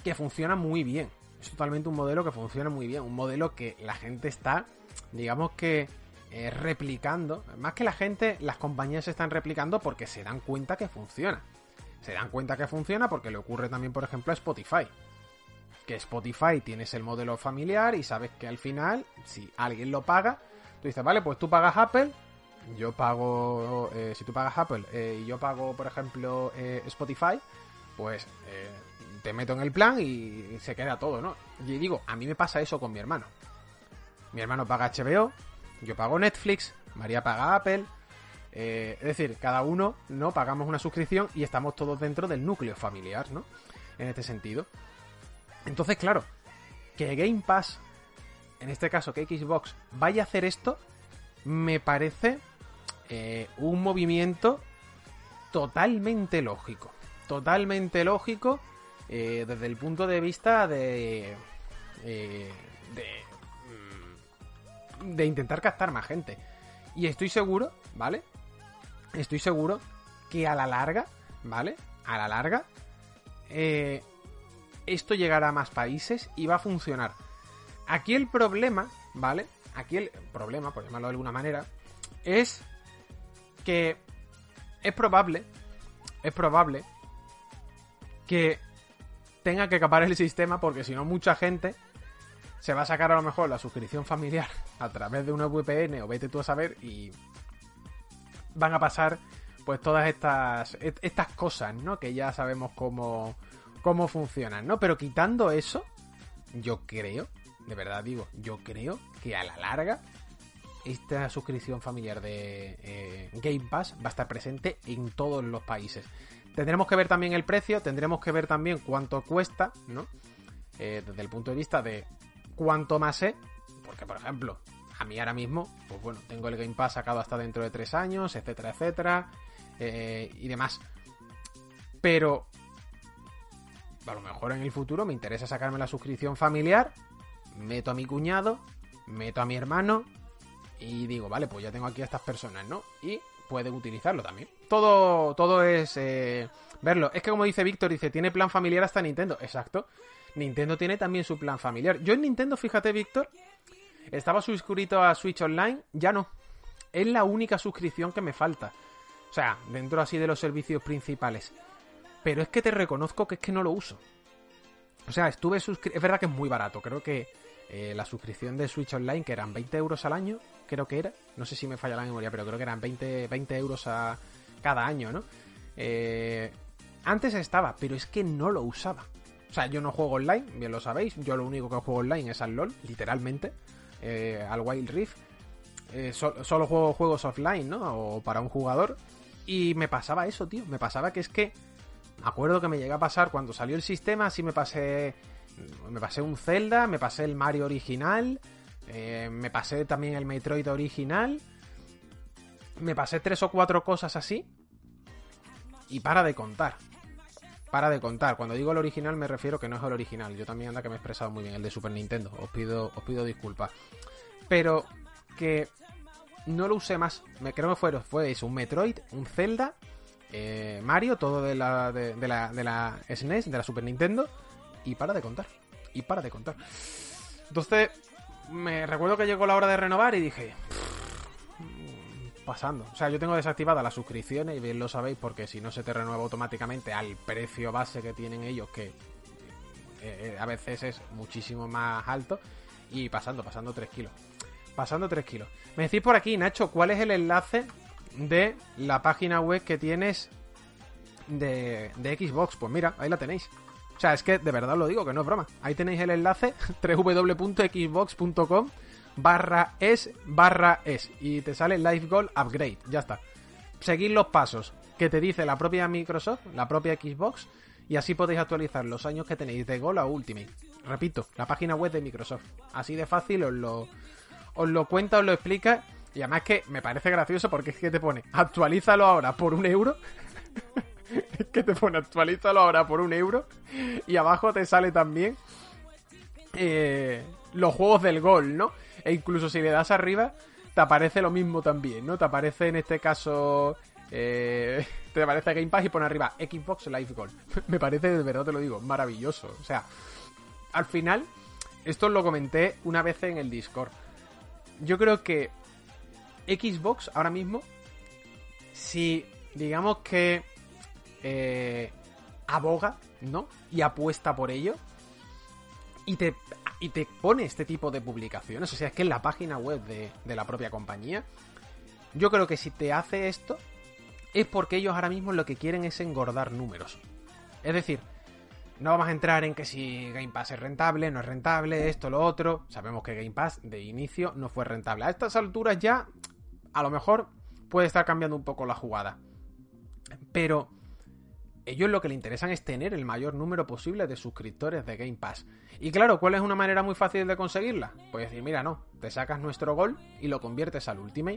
que funciona muy bien. Es totalmente un modelo que funciona muy bien. Un modelo que la gente está, digamos que, replicando. Más que la gente, las compañías se están replicando porque se dan cuenta que funciona. Se dan cuenta que funciona porque le ocurre también, por ejemplo, a Spotify. Que Spotify tienes el modelo familiar y sabes que al final, si alguien lo paga, tú dices, vale, pues tú pagas Apple, yo pago, si tú pagas Apple y yo pago, por ejemplo, Spotify, pues te meto en el plan y se queda todo, ¿no? Y digo, a mí me pasa eso con mi hermano. Mi hermano paga HBO, yo pago Netflix, María paga Apple, es decir, cada uno, ¿no? Pagamos una suscripción y estamos todos dentro del núcleo familiar, ¿no? En este sentido. Entonces, claro, que Game Pass, en este caso que Xbox, vaya a hacer esto, me parece un movimiento totalmente lógico. Totalmente lógico desde el punto de vista de intentar captar más gente. Y estoy seguro, ¿vale? Estoy seguro que a la larga, ¿vale? A la larga, esto llegará a más países y va a funcionar. Aquí el problema, ¿vale? Aquí el problema, por llamarlo de alguna manera, es que es probable que tenga que capar el sistema, porque si no mucha gente se va a sacar a lo mejor la suscripción familiar a través de una VPN o vete tú a saber, y van a pasar pues todas estas cosas, ¿no? Que ya sabemos cómo funcionan, ¿no? Pero quitando eso, yo creo, de verdad digo, yo creo que a la larga esta suscripción familiar de Game Pass va a estar presente en todos los países. Tendremos que ver también el precio, tendremos que ver también cuánto cuesta, ¿no? Desde el punto de vista de cuánto más es, porque por ejemplo, a mí ahora mismo, pues bueno, tengo el Game Pass sacado hasta dentro de 3 años, etcétera, etcétera, y demás. Pero a lo mejor en el futuro me interesa sacarme la suscripción familiar, meto a mi cuñado, meto a mi hermano y digo, vale, pues ya tengo aquí a estas personas, ¿no? Y pueden utilizarlo también. Todo es verlo. Es que como dice Víctor, dice, tiene plan familiar hasta Nintendo. Exacto. Nintendo tiene también su plan familiar. Yo en Nintendo, fíjate, Víctor, estaba suscrito a Switch Online, ya no. Es la única suscripción que me falta. O sea, dentro así de los servicios principales. Pero es que te reconozco que es que no lo uso. O sea, estuve suscrito. Es verdad que es muy barato. Creo que la suscripción de Switch Online, que eran 20 euros al año, creo que era. No sé si me falla la memoria, pero creo que eran 20 euros a cada año, ¿no? Antes estaba, pero es que no lo usaba. O sea, yo no juego online, bien lo sabéis. Yo lo único que juego online es al LoL, literalmente. Al Wild Rift. Solo juego juegos offline, ¿no? O para un jugador. Y me pasaba eso, tío. Me pasaba que es que... Me acuerdo que me llegué a pasar cuando salió el sistema, así me pasé un Zelda, me pasé el Mario original, me pasé también el Metroid original, me pasé 3 o 4 cosas así y para de contar. Cuando digo el original me refiero que no es el original, yo también anda que me he expresado muy bien, el de Super Nintendo, os pido disculpas. Pero que no lo usé más, creo que fue eso, un Metroid, un Zelda, Mario, todo de la SNES, de la Super Nintendo, y para de contar. Entonces, me recuerdo que llegó la hora de renovar y dije, pasando. O sea, yo tengo desactivada las suscripciones, y bien lo sabéis, porque si no se te renueva automáticamente al precio base que tienen ellos, que a veces es muchísimo más alto, y pasando 3 kilos. Me decís por aquí, Nacho, ¿cuál es el enlace de la página web que tienes de Xbox? Pues mira, ahí la tenéis. O sea, es que de verdad lo digo, que no es broma. Ahí tenéis el enlace, www.xbox.com/es y te sale Live Goal Upgrade. Ya está. Seguid los pasos que te dice la propia Microsoft, la propia Xbox, y así podéis actualizar los años que tenéis de Goal a Ultimate. Repito, la página web de Microsoft. Así de fácil os lo cuenta, os lo explica. Y además que me parece gracioso porque es que te pone actualízalo ahora por €1. Es que te pone actualízalo ahora por €1. Y abajo te sale también los juegos del Gol, ¿no? E incluso si le das arriba te aparece lo mismo también, ¿no? Te aparece en este caso te aparece Game Pass y pone arriba Xbox Live Gold. Me parece, de verdad te lo digo, maravilloso. O sea, al final, esto lo comenté una vez en el Discord. Yo creo que Xbox ahora mismo, si digamos que aboga, ¿no? Y apuesta por ello, y te pone este tipo de publicaciones, o sea, es que en la página web de la propia compañía, yo creo que si te hace esto, es porque ellos ahora mismo lo que quieren es engordar números. Es decir, no vamos a entrar en que si Game Pass es rentable, no es rentable, esto, lo otro. Sabemos que Game Pass de inicio no fue rentable. A estas alturas ya, a lo mejor, puede estar cambiando un poco la jugada. Pero ellos lo que le interesan es tener el mayor número posible de suscriptores de Game Pass. Y claro, ¿cuál es una manera muy fácil de conseguirla? Pues decir, mira, no, te sacas nuestro Gold y lo conviertes al Ultimate.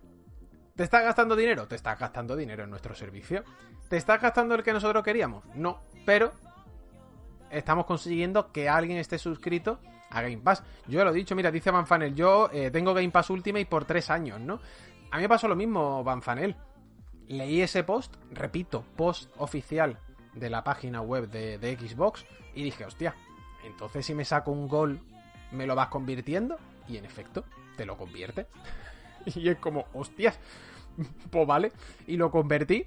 ¿Te estás gastando dinero? Te estás gastando dinero en nuestro servicio. ¿Te estás gastando el que nosotros queríamos? No, pero estamos consiguiendo que alguien esté suscrito a Game Pass. Yo lo he dicho, mira, dice Banfanel, yo tengo Game Pass Ultimate por 3 años, ¿no? A mí me pasó lo mismo, Banfanel. Leí ese post, repito, post oficial de la página web de Xbox, y dije, hostia, entonces si me saco un Gold, ¿me lo vas convirtiendo? Y en efecto, te lo convierte. Y es como, hostias, pues vale. Y lo convertí,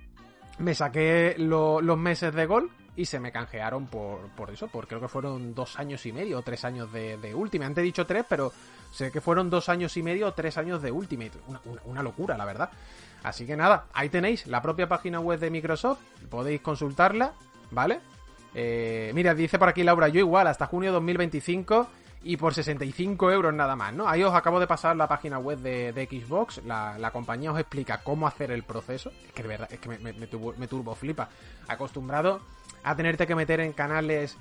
me saqué los meses de Gold y se me canjearon por eso, por creo que fueron 2 años y medio o 3 años de Ultimate. Antes he dicho 3, pero sé que fueron 2 años y medio o 3 años de Ultimate. Una locura, la verdad. Así que nada, ahí tenéis la propia página web de Microsoft, podéis consultarla, ¿vale? Mira, dice por aquí Laura, yo igual, hasta junio 2025 y por 65 euros nada más, ¿no? Ahí os acabo de pasar la página web de Xbox, la compañía os explica cómo hacer el proceso, es que de verdad, es que me turbo flipa, acostumbrado a tenerte que meter en canales,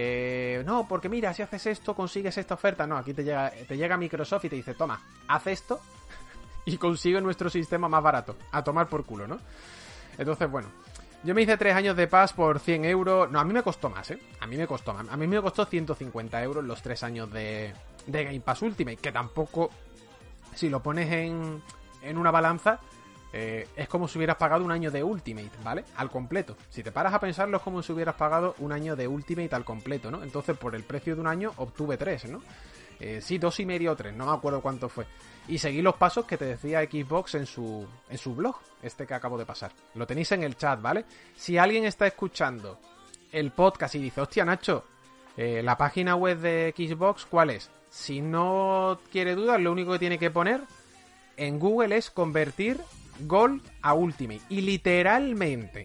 no, porque mira, si haces esto consigues esta oferta, no, aquí te llega Microsoft y te dice, toma, haz esto y consigue nuestro sistema más barato, a tomar por culo, ¿no? Entonces, bueno, yo me hice 3 años de Pass por 100 euros. No, a mí me costó más, ¿eh? A mí me costó 150 euros los 3 años de Game Pass Ultimate, que tampoco, si lo pones en una balanza, es como si hubieras pagado un año de Ultimate, ¿vale? Al completo. Si te paras a pensarlo, es como si hubieras pagado un año de Ultimate al completo, ¿no? Entonces, por el precio de un año, obtuve 3, ¿no? Sí, 2,5 o 3, no me acuerdo cuánto fue. Y seguí los pasos que te decía Xbox en su blog, este que acabo de pasar. Lo tenéis en el chat, ¿vale? Si alguien está escuchando el podcast y dice, hostia, Nacho, la página web de Xbox, ¿cuál es? Si no quiere dudas, lo único que tiene que poner en Google es convertir Gold a Ultimate. Y literalmente,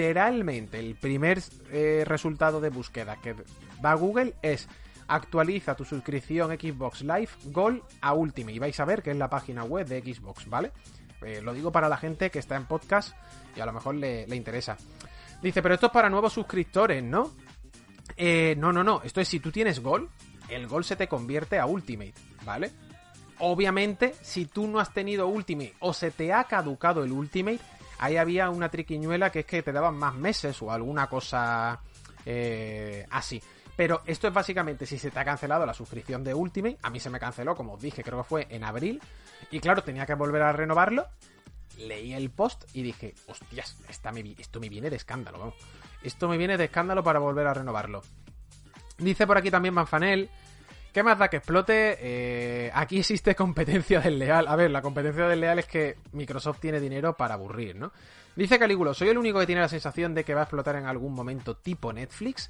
el primer resultado de búsqueda que va a Google es: actualiza tu suscripción Xbox Live Gold a Ultimate. Y vais a ver que es la página web de Xbox, ¿vale? Lo digo para la gente que está en podcast y a lo mejor le interesa. Dice, pero esto es para nuevos suscriptores, ¿no? No. Esto es si tú tienes Gold, el Gold se te convierte a Ultimate, ¿vale? Obviamente, si tú no has tenido Ultimate o se te ha caducado el Ultimate, ahí había una triquiñuela que es que te daban más meses o alguna cosa así. Pero esto es básicamente si se te ha cancelado la suscripción de Ultimate. A mí se me canceló, como os dije, creo que fue en abril. Y claro, tenía que volver a renovarlo. Leí el post y dije, hostias, esto me viene de escándalo, vamos. Esto me viene de escándalo para volver a renovarlo. Dice por aquí también Manfanel, ¿qué más da que explote? Aquí existe competencia desleal. A ver, la competencia desleal es que Microsoft tiene dinero para aburrir, ¿no? Dice Calígulo, ¿soy el único que tiene la sensación de que va a explotar en algún momento tipo Netflix?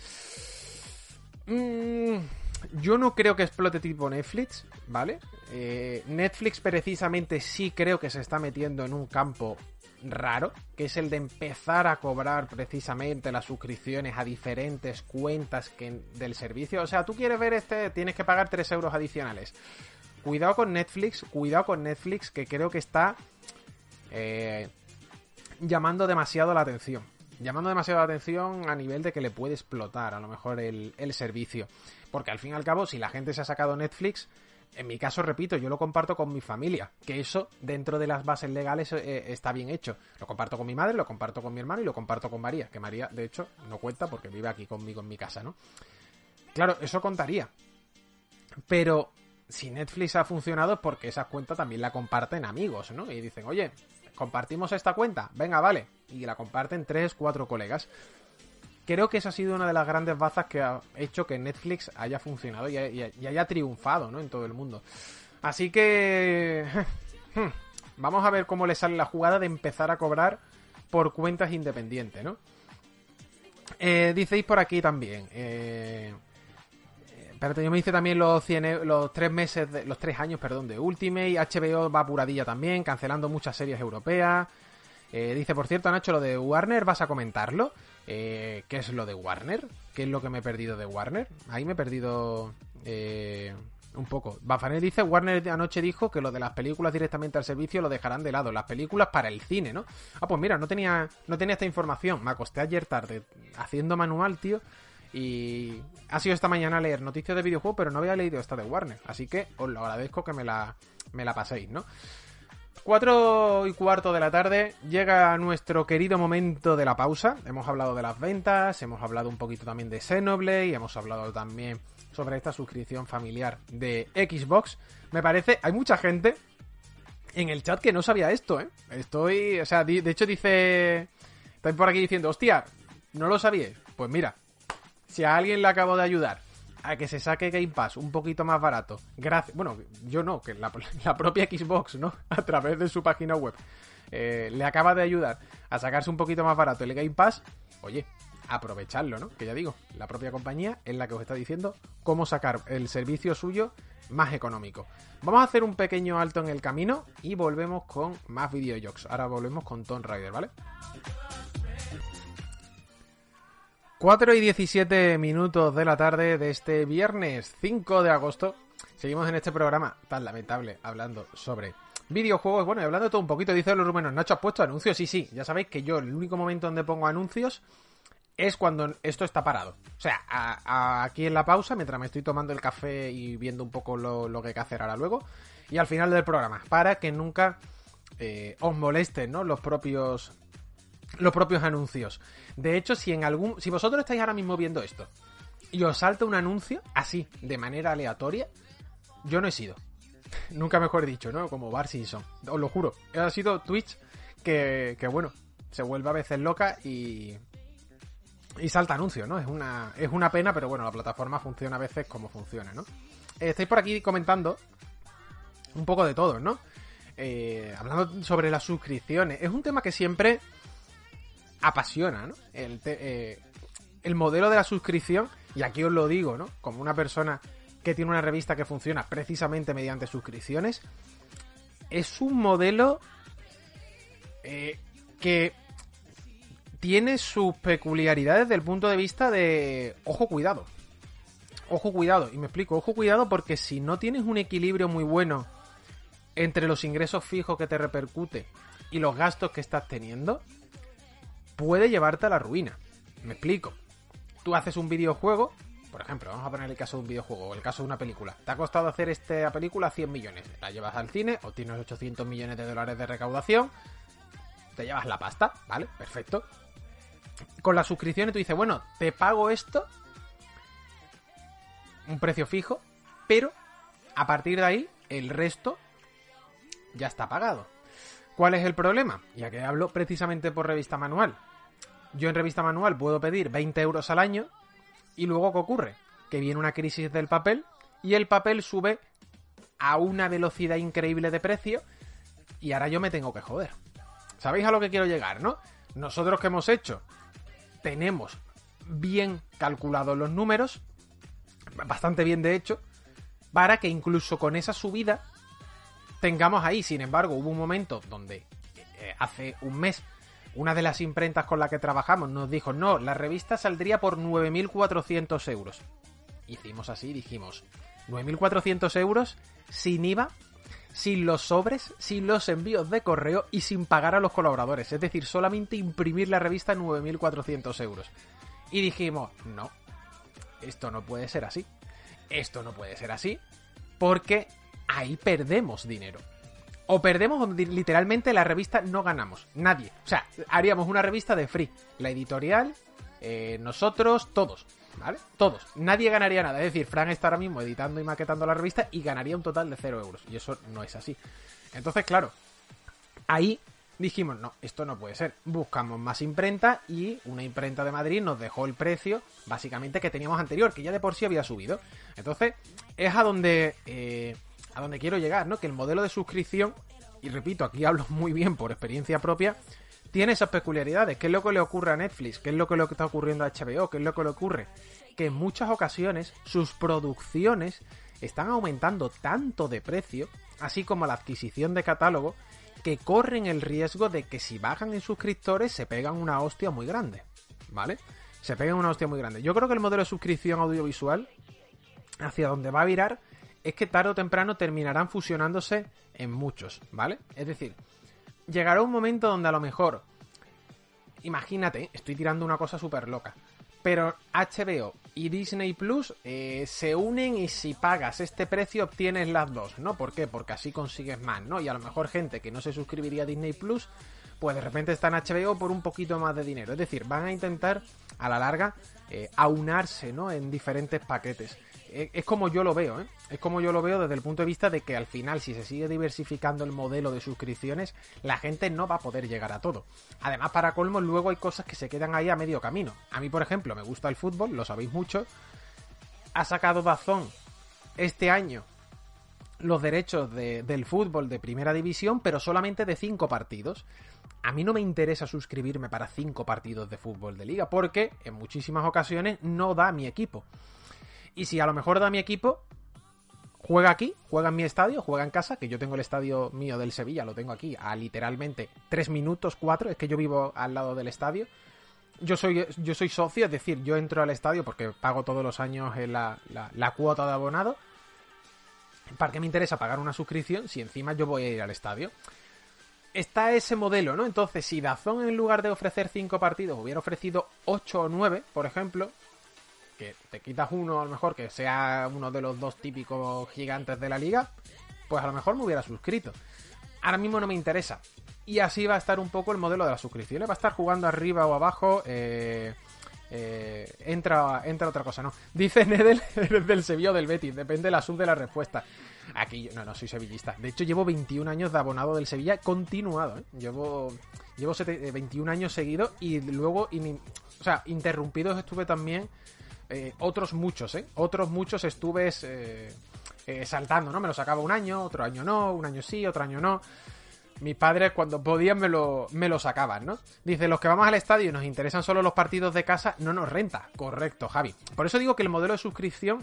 Yo no creo que explote tipo Netflix, ¿vale? Netflix precisamente sí creo que se está metiendo en un campo raro, que es el de empezar a cobrar precisamente las suscripciones a diferentes cuentas del servicio. O sea, tú quieres ver tienes que pagar 3 euros adicionales. Cuidado con Netflix, que creo que está llamando demasiado la atención. A nivel de que le puede explotar a lo mejor el servicio. Porque al fin y al cabo, si la gente se ha sacado Netflix, en mi caso, repito, yo lo comparto con mi familia. Que eso, dentro de las bases legales, está bien hecho. Lo comparto con mi madre, lo comparto con mi hermano y lo comparto con María. Que María, de hecho, no cuenta porque vive aquí conmigo en mi casa, ¿no? Claro, eso contaría. Pero si Netflix ha funcionado es porque esas cuentas también la comparten amigos, ¿no? Y dicen, oye, compartimos esta cuenta, venga, vale. Y la comparten 3, 4 colegas. Creo que esa ha sido una de las grandes bazas que ha hecho que Netflix haya funcionado y haya triunfado, ¿no? En todo el mundo. Así que... vamos a ver cómo le sale la jugada de empezar a cobrar por cuentas independientes, ¿no? Diceis por aquí también... Espérate, yo me dice también los 3 años de Ultimate. HBO va apuradilla también, cancelando muchas series europeas. Dice, por cierto, Nacho, lo de Warner, ¿vas a comentarlo? ¿Qué es lo de Warner? ¿Qué es lo que me he perdido de Warner? Ahí me he perdido un poco. Bafanel dice, Warner anoche dijo que lo de las películas directamente al servicio lo dejarán de lado. Las películas para el cine, ¿no? Ah, pues mira, no tenía esta información. Me acosté ayer tarde haciendo manual, tío. Y ha sido esta mañana leer noticias de videojuegos, pero no había leído esta de Warner. Así que os lo agradezco que me la paséis, ¿no? 4:15 de la tarde, llega nuestro querido momento de la pausa. Hemos hablado de las ventas, hemos hablado un poquito también de Xenoblade, y hemos hablado también sobre esta suscripción familiar de Xbox. Me parece, hay mucha gente en el chat que no sabía esto, ¿eh? De hecho dice, estáis por aquí diciendo, hostia, ¿no lo sabíais? Pues mira, si a alguien le acabo de ayudar a que se saque Game Pass un poquito más barato, yo no, que la propia Xbox, ¿no? A través de su página web le acaba de ayudar a sacarse un poquito más barato el Game Pass, oye, aprovechadlo, ¿no? Que ya digo, la propia compañía es la que os está diciendo cómo sacar el servicio suyo más económico. Vamos a hacer un pequeño alto en el camino y volvemos con más videojuegos. Ahora volvemos con Tomb Raider, ¿vale? 4:17 de la tarde de este viernes 5 de agosto. Seguimos en este programa tan lamentable hablando sobre videojuegos. Bueno, y hablando de todo un poquito, dice los rumenos, Nacho, ¿has puesto anuncios? Sí, ya sabéis que yo el único momento donde pongo anuncios es cuando esto está parado. O sea, aquí en la pausa, mientras me estoy tomando el café y viendo un poco lo que hay que hacer ahora luego. Y al final del programa, para que nunca os molesten, ¿no? Los propios anuncios. De hecho, si vosotros estáis ahora mismo viendo esto y os salta un anuncio así, de manera aleatoria, yo no he sido. Nunca mejor dicho, ¿no? Como Bart Simpson. Os lo juro. Ha sido Twitch que bueno, se vuelve a veces loca y salta anuncios, ¿no? Es una pena, pero bueno, la plataforma funciona a veces como funciona, ¿no? Estáis por aquí comentando un poco de todo, ¿no? Hablando sobre las suscripciones. Es un tema que siempre apasiona, ¿no? El modelo de la suscripción, y aquí os lo digo, ¿no? Como una persona que tiene una revista que funciona precisamente mediante suscripciones, es un modelo que tiene sus peculiaridades desde el punto de vista de ojo cuidado, y me explico, ojo cuidado, porque si no tienes un equilibrio muy bueno entre los ingresos fijos que te repercute y los gastos que estás teniendo, puede llevarte a la ruina. Me explico. Tú haces un videojuego, por ejemplo, vamos a poner el caso de un videojuego o el caso de una película. Te ha costado hacer esta película 100 millones. La llevas al cine, obtienes 800 millones de dólares de recaudación, te llevas la pasta, ¿vale? Perfecto. Con la suscripción tú dices, bueno, te pago esto, un precio fijo, pero a partir de ahí, el resto ya está pagado. ¿Cuál es el problema? Ya que hablo precisamente por Revista Manual. Yo en Revista Manual puedo pedir 20 euros al año y luego ¿qué ocurre? Que viene una crisis del papel y el papel sube a una velocidad increíble de precio y ahora yo me tengo que joder. ¿Sabéis a lo que quiero llegar, no? Nosotros, ¿qué hemos hecho? Tenemos bien calculados los números, bastante bien de hecho, para que incluso con esa subida tengamos ahí. Sin embargo, hubo un momento donde hace un mes una de las imprentas con la que trabajamos nos dijo, no, la revista saldría por 9.400 euros. Hicimos así, dijimos, 9.400 euros sin IVA, sin los sobres, sin los envíos de correo y sin pagar a los colaboradores. Es decir, solamente imprimir la revista en 9.400 euros. Y dijimos, no, esto no puede ser así. Esto no puede ser así porque ahí perdemos dinero. O perdemos o literalmente la revista no ganamos. Nadie. O sea, haríamos una revista de free. La editorial, nosotros, todos. ¿vale? Todos. Nadie ganaría nada. Es decir, Fran está ahora mismo editando y maquetando la revista y ganaría un total de 0 euros. Y eso no es así. Entonces, claro, ahí dijimos, no, esto no puede ser. Buscamos más imprenta y una imprenta de Madrid nos dejó el precio, básicamente, que teníamos anterior, que ya de por sí había subido. Entonces, es a donde quiero llegar, ¿no? Que el modelo de suscripción, y repito, aquí hablo muy bien por experiencia propia, tiene esas peculiaridades. ¿Qué es lo que le ocurre a Netflix? ¿Qué es lo que le está ocurriendo a HBO? ¿Qué es lo que le ocurre? Que en muchas ocasiones sus producciones están aumentando tanto de precio, así como la adquisición de catálogo, que corren el riesgo de que si bajan en suscriptores se pegan una hostia muy grande, ¿vale? Se pegan una hostia muy grande. Yo creo que el modelo de suscripción audiovisual, hacia donde va a virar, es que tarde o temprano terminarán fusionándose en muchos, ¿vale? Es decir, llegará un momento donde a lo mejor, imagínate, estoy tirando una cosa súper loca, pero HBO y Disney Plus se unen y si pagas este precio obtienes las dos, ¿no? ¿Por qué? Porque así consigues más, ¿no? Y a lo mejor gente que no se suscribiría a Disney Plus, pues de repente está en HBO por un poquito más de dinero. Es decir, van a intentar, a la larga, aunarse, ¿no? En diferentes paquetes. Es como yo lo veo, ¿eh? Es como yo lo veo desde el punto de vista de que al final, si se sigue diversificando el modelo de suscripciones, la gente no va a poder llegar a todo. Además, para colmo, luego hay cosas que se quedan ahí a medio camino. A mí, por ejemplo, me gusta el fútbol, lo sabéis mucho. Ha sacado DAZN este año los derechos del fútbol de primera división, pero solamente de 5 partidos. A mí no me interesa suscribirme para 5 partidos de fútbol de liga, porque en muchísimas ocasiones no da mi equipo. Y si a lo mejor da mi equipo, juega aquí, juega en mi estadio, juega en casa, que yo tengo el estadio mío del Sevilla, lo tengo aquí a literalmente 3 minutos, 4, es que yo vivo al lado del estadio. Yo soy socio, es decir, yo entro al estadio porque pago todos los años la cuota de abonado. ¿Para qué me interesa pagar una suscripción si encima yo voy a ir al estadio? Está ese modelo, ¿no? Entonces, si DAZN en lugar de ofrecer 5 partidos hubiera ofrecido 8 o 9, por ejemplo, que te quitas uno a lo mejor que sea uno de los 2 típicos gigantes de la liga, pues a lo mejor me hubiera suscrito. Ahora mismo no me interesa. Y así va a estar un poco el modelo de las suscripciones. Va a estar jugando arriba o abajo. Entra otra cosa, ¿no? Dice Nedel del Sevilla o del Betis. Depende la sub de la respuesta. Aquí, no soy sevillista. De hecho, llevo 21 años de abonado del Sevilla continuado, ¿eh? Llevo 21 años seguidos y luego, interrumpidos estuve también otros muchos, Otros muchos estuve saltando, ¿no? Me lo sacaba un año, otro año no, un año sí, otro año no. Mis padres cuando podían me lo sacaban, ¿no? Dice, los que vamos al estadio y nos interesan solo los partidos de casa, no nos renta. Correcto, Javi. Por eso digo que el modelo de suscripción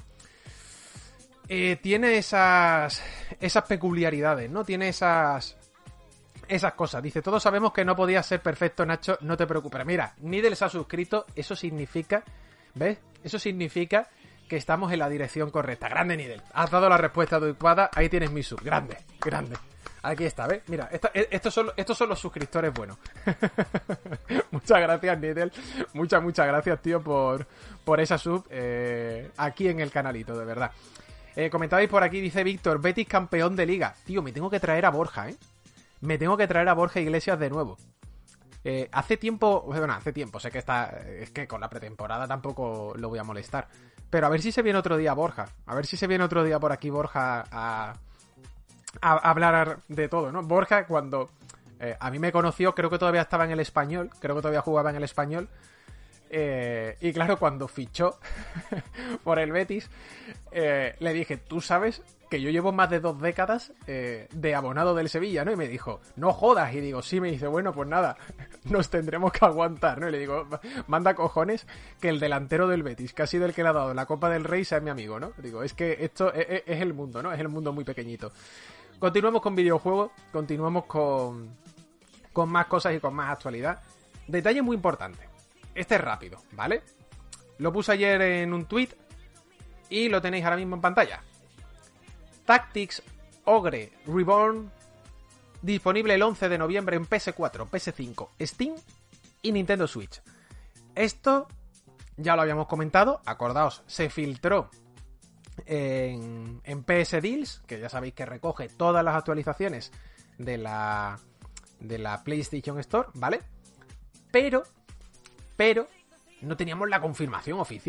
tiene esas peculiaridades, ¿no? Tiene esas cosas. Dice, todos sabemos que no podía ser perfecto, Nacho, no te preocupes. Mira, Nidel se ha suscrito, eso significa, ¿ves? Eso significa que estamos en la dirección correcta. Grande, Nidel. Has dado la respuesta adecuada, ahí tienes mi sub. Grande. Aquí está, ¿ves? Mira, estos son los suscriptores buenos. Muchas gracias, Nidel. Muchas gracias, tío, por esa sub aquí en el canalito, de verdad. Comentabais por aquí, dice Víctor, Betis campeón de liga. Tío, me tengo que traer a Borja, ¿eh? Me tengo que traer a Borja Iglesias de nuevo. Hace tiempo, sé que es que con la pretemporada tampoco lo voy a molestar. Pero a ver si se viene otro día Borja. A ver si se viene otro día por aquí Borja a hablar de todo, ¿no? Borja, cuando a mí me conoció, creo que todavía estaba en el Español, creo que todavía jugaba en el Español. Y claro, cuando fichó por el Betis, le dije, tú sabes que yo llevo más de 2 décadas de abonado del Sevilla, ¿no? Y me dijo, no jodas. Y digo, sí, me dice, bueno, pues nada, nos tendremos que aguantar, ¿no? Y le digo, manda cojones que el delantero del Betis, que ha sido el que le ha dado la Copa del Rey, sea mi amigo, ¿no? Digo, es que esto es el mundo, ¿no? Es el mundo muy pequeñito. Continuamos con videojuegos, continuamos con más cosas y con más actualidad. Detalle muy importante. Este es rápido, ¿vale? Lo puse ayer en un tweet y lo tenéis ahora mismo en pantalla. Tactics Ogre Reborn, disponible el 11 de noviembre en PS4, PS5, Steam y Nintendo Switch. Esto ya lo habíamos comentado, acordaos, se filtró en PS Deals, que ya sabéis que recoge todas las actualizaciones de la PlayStation Store, ¿vale? Pero no teníamos la confirmación oficial.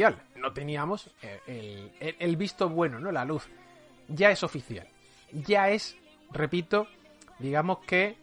no teníamos el visto bueno, ¿no? La luz. Ya es oficial. Ya es, repito, digamos que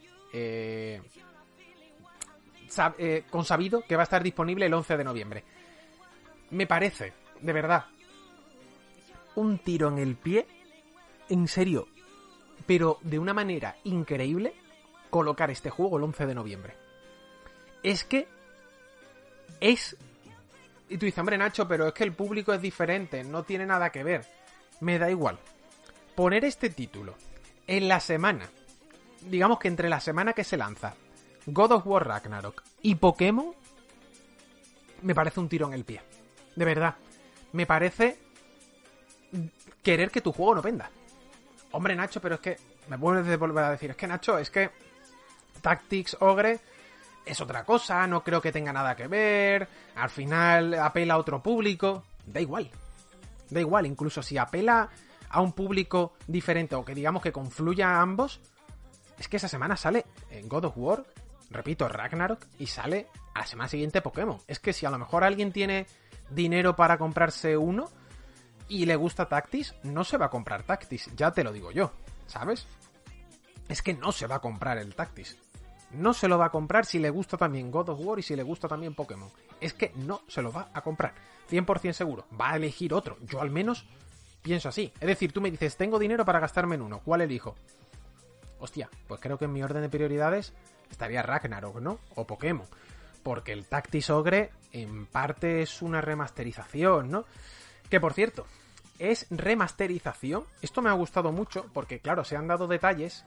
consabido que va a estar disponible el 11 de noviembre. Me parece, de verdad, un tiro en el pie, en serio, pero de una manera increíble, colocar este juego el 11 de noviembre. Es que es... Y tú dices, hombre, Nacho, pero es que el público es diferente, no tiene nada que ver. Me da igual. Poner este título en la semana, digamos que entre la semana que se lanza God of War Ragnarok y Pokémon, me parece un tiro en el pie. De verdad. Me parece querer que tu juego no venda. Hombre, Nacho, pero es que... Me vuelves a volver a decir, es que, Nacho, es que Tactics Ogre es otra cosa, no creo que tenga nada que ver, al final apela a otro público. Da igual. Da igual, incluso si apela a un público diferente o que digamos que confluya a ambos, es que esa semana sale en God of War, repito, Ragnarok, y sale a la semana siguiente Pokémon. Es que si a lo mejor alguien tiene dinero para comprarse uno y le gusta Tactics, no se va a comprar Tactics, ya te lo digo yo, ¿sabes? Es que no se va a comprar el Tactics. No se lo va a comprar si le gusta también God of War y si le gusta también Pokémon. Es que no se lo va a comprar. 100% seguro. Va a elegir otro. Yo al menos pienso así. Es decir, tú me dices, tengo dinero para gastarme en uno. ¿Cuál elijo? Hostia, pues creo que en mi orden de prioridades estaría Ragnarok, ¿no? O Pokémon. Porque el Tactics Ogre en parte es una remasterización, ¿no? Que por cierto, es remasterización. Esto me ha gustado mucho porque, claro, se han dado detalles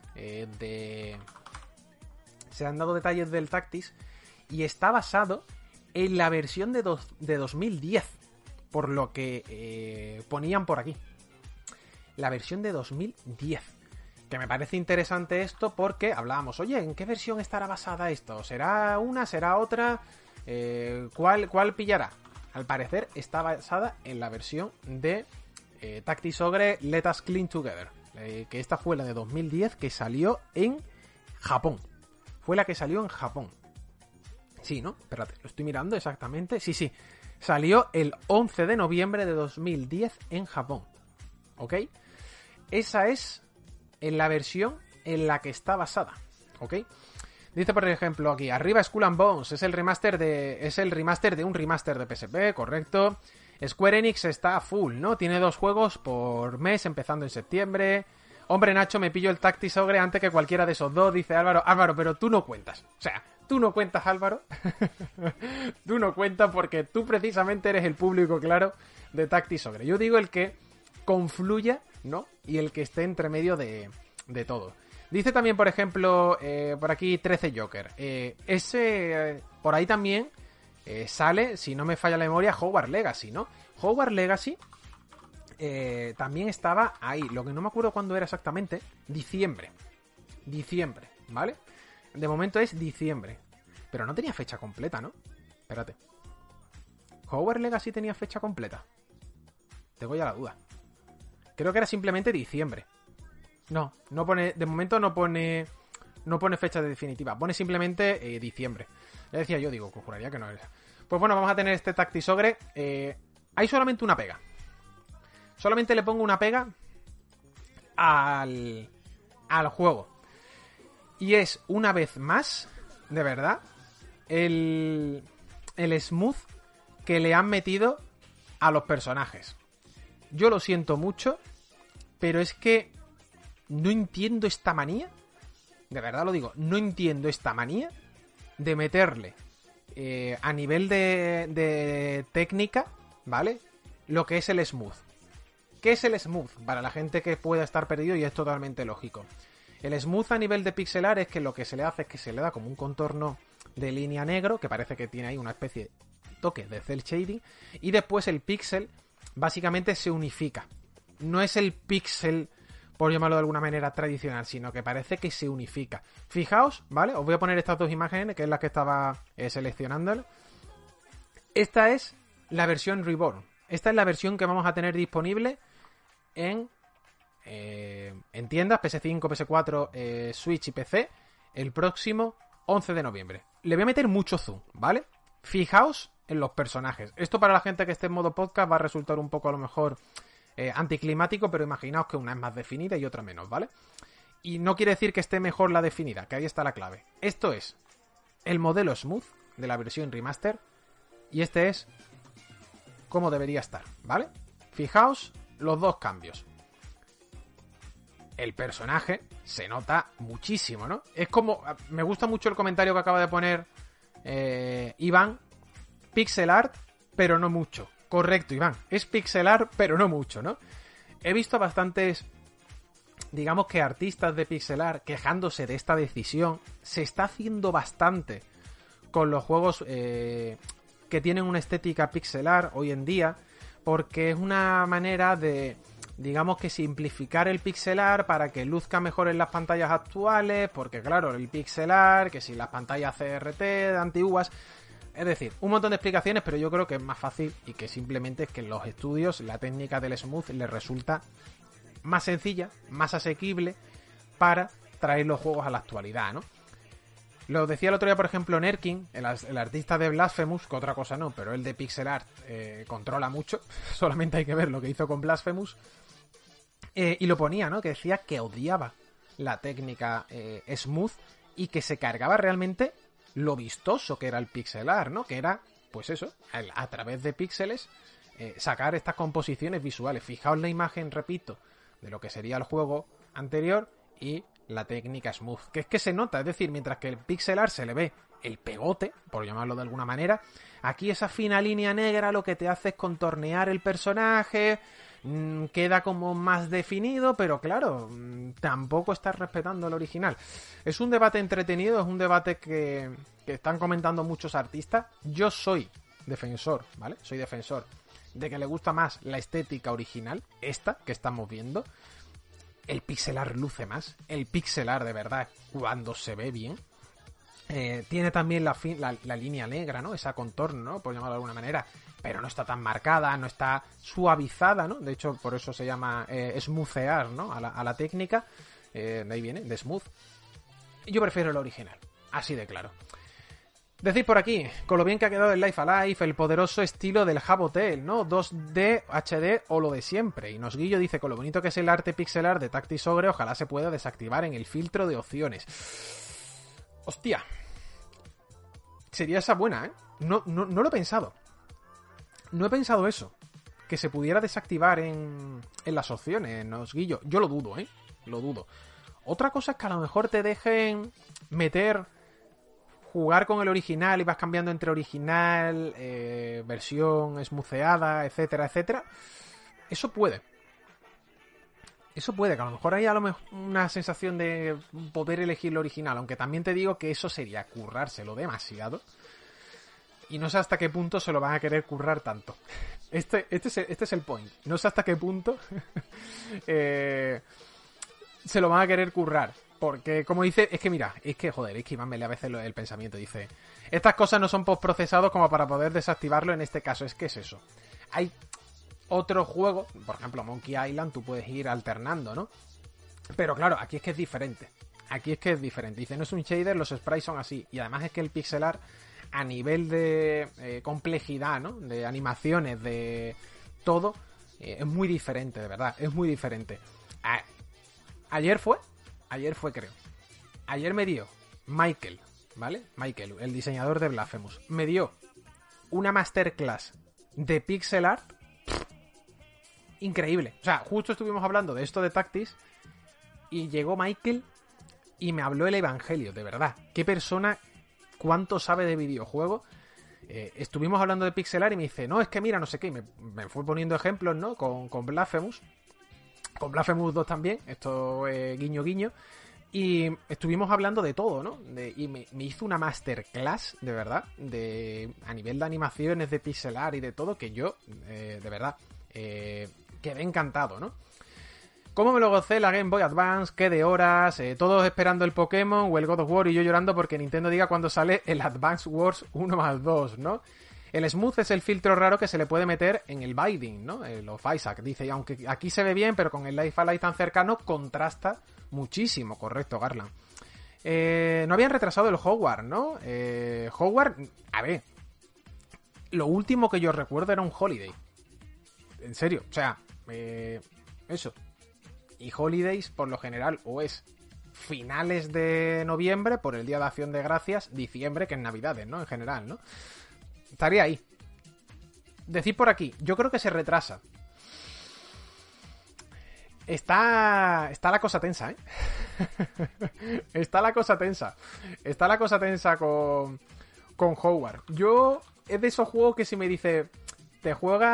Se han dado detalles del Tactics y está basado en la versión de 2010, por lo que ponían por aquí. La versión de 2010. Que me parece interesante esto porque hablábamos, oye, ¿en qué versión estará basada esto? ¿Será una? ¿Será otra? ¿Cuál pillará? Al parecer está basada en la versión de Tactics Ogre Let Us Clean Together. Que esta fue la de 2010 que salió en Japón. Fue la que salió en Japón. Sí, ¿no? Espérate, lo estoy mirando exactamente. Sí. Salió el 11 de noviembre de 2010 en Japón. ¿Ok? Esa es en la versión en la que está basada. ¿Ok? Dice, por ejemplo, aquí, arriba Skull and Bones. Es el remaster de un remaster de PSP, correcto. Square Enix está a full, ¿no? Tiene 2 juegos por mes, empezando en septiembre. Hombre, Nacho, me pillo el Tactics Ogre antes que cualquiera de esos dos, dice Álvaro. Álvaro, pero tú no cuentas. O sea, tú no cuentas, Álvaro. Tú no cuentas porque tú precisamente eres el público, claro, de Tactics Ogre. Yo digo el que confluya, ¿no? Y el que esté entre medio de todo. Dice también, por ejemplo, por aquí 13 Joker. Por ahí también sale, si no me falla la memoria, Hogwarts Legacy, ¿no? Hogwarts Legacy... también estaba ahí, lo que no me acuerdo cuándo era exactamente. Diciembre, ¿vale? De momento es diciembre, pero no tenía fecha completa, ¿no? Espérate, ¿Hogwarts Legacy tenía fecha completa? Tengo ya la duda. Creo que era simplemente diciembre. No pone, de momento no pone fecha definitiva, pone simplemente diciembre. Ya decía yo, digo, juraría que no era. Pues bueno, vamos a tener este Tactics Ogre. Hay solamente una pega. Solamente le pongo una pega al juego. Y es, una vez más, de verdad, el smooth que le han metido a los personajes. Yo lo siento mucho, pero es que no entiendo esta manía. De verdad lo digo, no entiendo esta manía de meterle a nivel de técnica, ¿vale? Lo que es el smooth. ¿Qué es el smooth? Para la gente que pueda estar perdido, y es totalmente lógico. El smooth a nivel de pixelar es que lo que se le hace es que se le da como un contorno de línea negro, que parece que tiene ahí una especie de toque de cel shading, y después el pixel básicamente se unifica. No es el pixel, por llamarlo de alguna manera, tradicional, sino que parece que se unifica. Fijaos, ¿vale? Os voy a poner estas dos imágenes, que es la que estaba seleccionando. Esta es la versión Reborn. Esta es la versión que vamos a tener disponible en tiendas PS5, PS4, Switch y PC el próximo 11 de noviembre. Le voy a meter mucho zoom, ¿vale? Fijaos en los personajes. Esto para la gente que esté en modo podcast va a resultar un poco a lo mejor anticlimático, pero imaginaos que una es más definida y otra menos, ¿vale? Y no quiere decir que esté mejor la definida, que ahí está la clave. Esto es el modelo Smooth de la versión remaster y este es cómo debería estar, ¿vale? Fijaos los dos cambios. El personaje se nota muchísimo, ¿no? Es como... Me gusta mucho el comentario que acaba de poner Iván. Pixel art, pero no mucho. Correcto, Iván. Es pixel art, pero no mucho, ¿no? He visto bastantes, digamos que artistas de pixel art quejándose de esta decisión. Se está haciendo bastante con los juegos que tienen una estética pixel art hoy en día, porque es una manera de, digamos que simplificar el pixel art para que luzca mejor en las pantallas actuales, porque claro, el pixel art, que si las pantallas CRT de antiguas... Es decir, un montón de explicaciones, pero yo creo que es más fácil y que simplemente es que en los estudios la técnica del Smooth les resulta más sencilla, más asequible para traer los juegos a la actualidad, ¿no? Lo decía el otro día, por ejemplo, Nerkin, el artista de Blasphemous, que otra cosa no, pero el de pixel art controla mucho, solamente hay que ver lo que hizo con Blasphemous, y lo ponía, ¿no? Que decía que odiaba la técnica Smooth y que se cargaba realmente lo vistoso que era el pixel art, ¿no? Que era, pues eso, a través de píxeles sacar estas composiciones visuales. Fijaos la imagen, repito, de lo que sería el juego anterior y la técnica Smooth, que es que se nota, es decir, mientras que el pixel art se le ve el pegote, por llamarlo de alguna manera, aquí esa fina línea negra lo que te hace es contornear el personaje, queda como más definido, pero claro, tampoco estás respetando el original. Es un debate entretenido, es un debate que están comentando muchos artistas. Yo soy defensor, ¿vale? Soy defensor de que le gusta más la estética original, esta que estamos viendo. El pixel art luce más, el pixel art de verdad cuando se ve bien. Tiene también la línea negra, ¿no? Esa contorno, ¿no? Por llamarlo de alguna manera. Pero no está tan marcada, no está suavizada, ¿no? De hecho, por eso se llama smoothear, ¿no? A la técnica. De ahí viene, de smooth. Yo prefiero el original, así de claro. Decir por aquí, con lo bien que ha quedado el Life Alive, el poderoso estilo del Jabotel, ¿no? 2D, HD o lo de siempre. Y Nosguillo dice, con lo bonito que es el arte pixel art de Tactics Ogre, ojalá se pueda desactivar en el filtro de opciones. Hostia. Sería esa buena, ¿eh? No lo he pensado. No he pensado eso. Que se pudiera desactivar en las opciones, Nosguillo. Yo lo dudo, ¿eh? Lo dudo. Otra cosa es que a lo mejor te dejen meter... Jugar con el original y vas cambiando entre original, versión smootheada, etcétera, etcétera. Eso puede. Eso puede, que a lo mejor hay una sensación de poder elegir lo original, aunque también te digo que eso sería currárselo demasiado. Y no sé hasta qué punto se lo van a querer currar tanto. Este es el point. No sé hasta qué punto se lo van a querer currar. Porque, como dice, es que mira, es que Iván me lee a veces el pensamiento. Dice, estas cosas no son postprocesados como para poder desactivarlo en este caso. Es que es eso. Hay otros juegos, por ejemplo, Monkey Island, tú puedes ir alternando, ¿no? Pero claro, aquí es que es diferente. Dice, no es un shader, los sprites son así. Y además es que el pixel art, a nivel de complejidad, ¿no? De animaciones, de todo, es muy diferente, de verdad. Es muy diferente. Ayer fue, creo. Ayer me dio Michael, ¿vale? Michael, el diseñador de Blasphemous. Me dio una masterclass de pixel art increíble. O sea, justo estuvimos hablando de esto de Tactics y llegó Michael y me habló el evangelio, de verdad. Qué persona, cuánto sabe de videojuegos. Estuvimos hablando de pixel art y me dice, no, es que mira, no sé qué. Y me fue poniendo ejemplos, ¿no? Con Blasphemous. Con Blasphemous 2 también, esto guiño guiño, y estuvimos hablando de todo, ¿no? Y me hizo una masterclass, de verdad, a nivel de animaciones, de pixel art y de todo, que yo, de verdad, quedé encantado, ¿no? ¿Cómo me lo gocé la Game Boy Advance? ¿Qué de horas? Todos esperando el Pokémon o el God of War y yo llorando porque Nintendo diga cuando sale el Advance Wars 1+2, ¿no? El Smooth es el filtro raro que se le puede meter en el Binding, ¿no? El of Isaac. Dice, y aunque aquí se ve bien, pero con el Life Alive tan cercano, contrasta muchísimo. Correcto, Garland. No habían retrasado el Hogwarts, ¿no? Hogwarts, a ver. lo último que yo recuerdo era un Holiday. En serio, o sea, eso. Y Holidays, por lo general, o es finales de noviembre, por el Día de Acción de Gracias, diciembre, que es Navidades, ¿no? En general, ¿no? Estaría ahí. Decid por aquí, yo creo que se retrasa. Está la cosa tensa, ¿eh? Está la cosa tensa. Está la cosa tensa con Hogwarts. Yo es de esos juegos que si me dice, en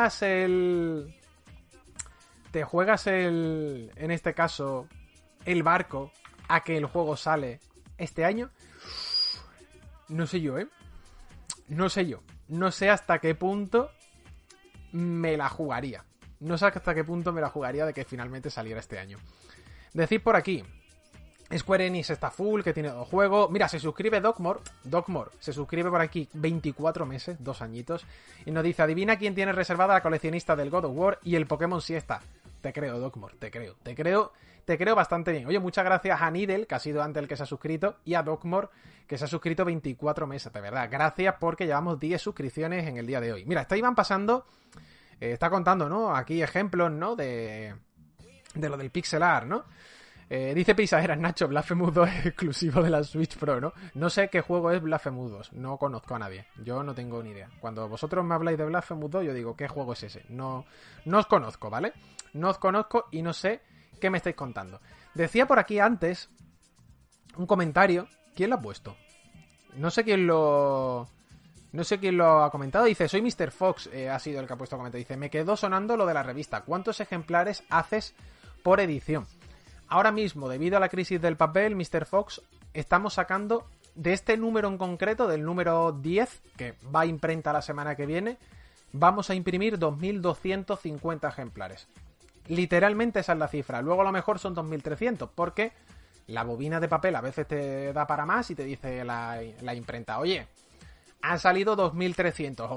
este caso, el barco a que el juego sale este año, no sé yo, ¿eh? No sé yo. No sé hasta qué punto me la jugaría. No sé hasta qué punto me la jugaría de que finalmente saliera este año. Decid por aquí, Square Enix está full, que tiene 2 juegos. Mira, se suscribe Dogmore se suscribe por aquí 24 meses, 2 añitos. Y nos dice, adivina quién tiene reservada la coleccionista del God of War y el Pokémon Siesta. Te creo, Dogmore, te creo bastante bien. Oye, muchas gracias a Nidel, que ha sido antes el que se ha suscrito, y a Dogmore, que se ha suscrito 24 meses, de verdad. Gracias porque llevamos 10 suscripciones en el día de hoy. Mira, iban pasando, está contando, ¿no? Aquí ejemplos, ¿no? De lo del pixel art, ¿no? Dice Pisajeras, Nacho, Blasphemous 2 es exclusivo de la Switch Pro, ¿no? No sé qué juego es Blasphemous 2, no conozco a nadie, yo no tengo ni idea. Cuando vosotros me habláis de Blasphemous 2, yo digo, ¿qué juego es ese? No os conozco, ¿vale? No os conozco y no sé qué me estáis contando. Decía por aquí antes un comentario, ¿quién lo ha puesto? No sé quién lo ha comentado. Dice, soy Mr. Fox, ha sido el que ha puesto comentario. Dice, me quedó sonando lo de la revista. ¿Cuántos ejemplares haces por edición? Ahora mismo, debido a la crisis del papel, Mr. Fox, estamos sacando de este número en concreto, del número 10, que va a imprenta la semana que viene, vamos a imprimir 2.250 ejemplares. Literalmente esa es la cifra. Luego a lo mejor son 2.300, porque la bobina de papel a veces te da para más y te dice la imprenta, oye, han salido 2.300 o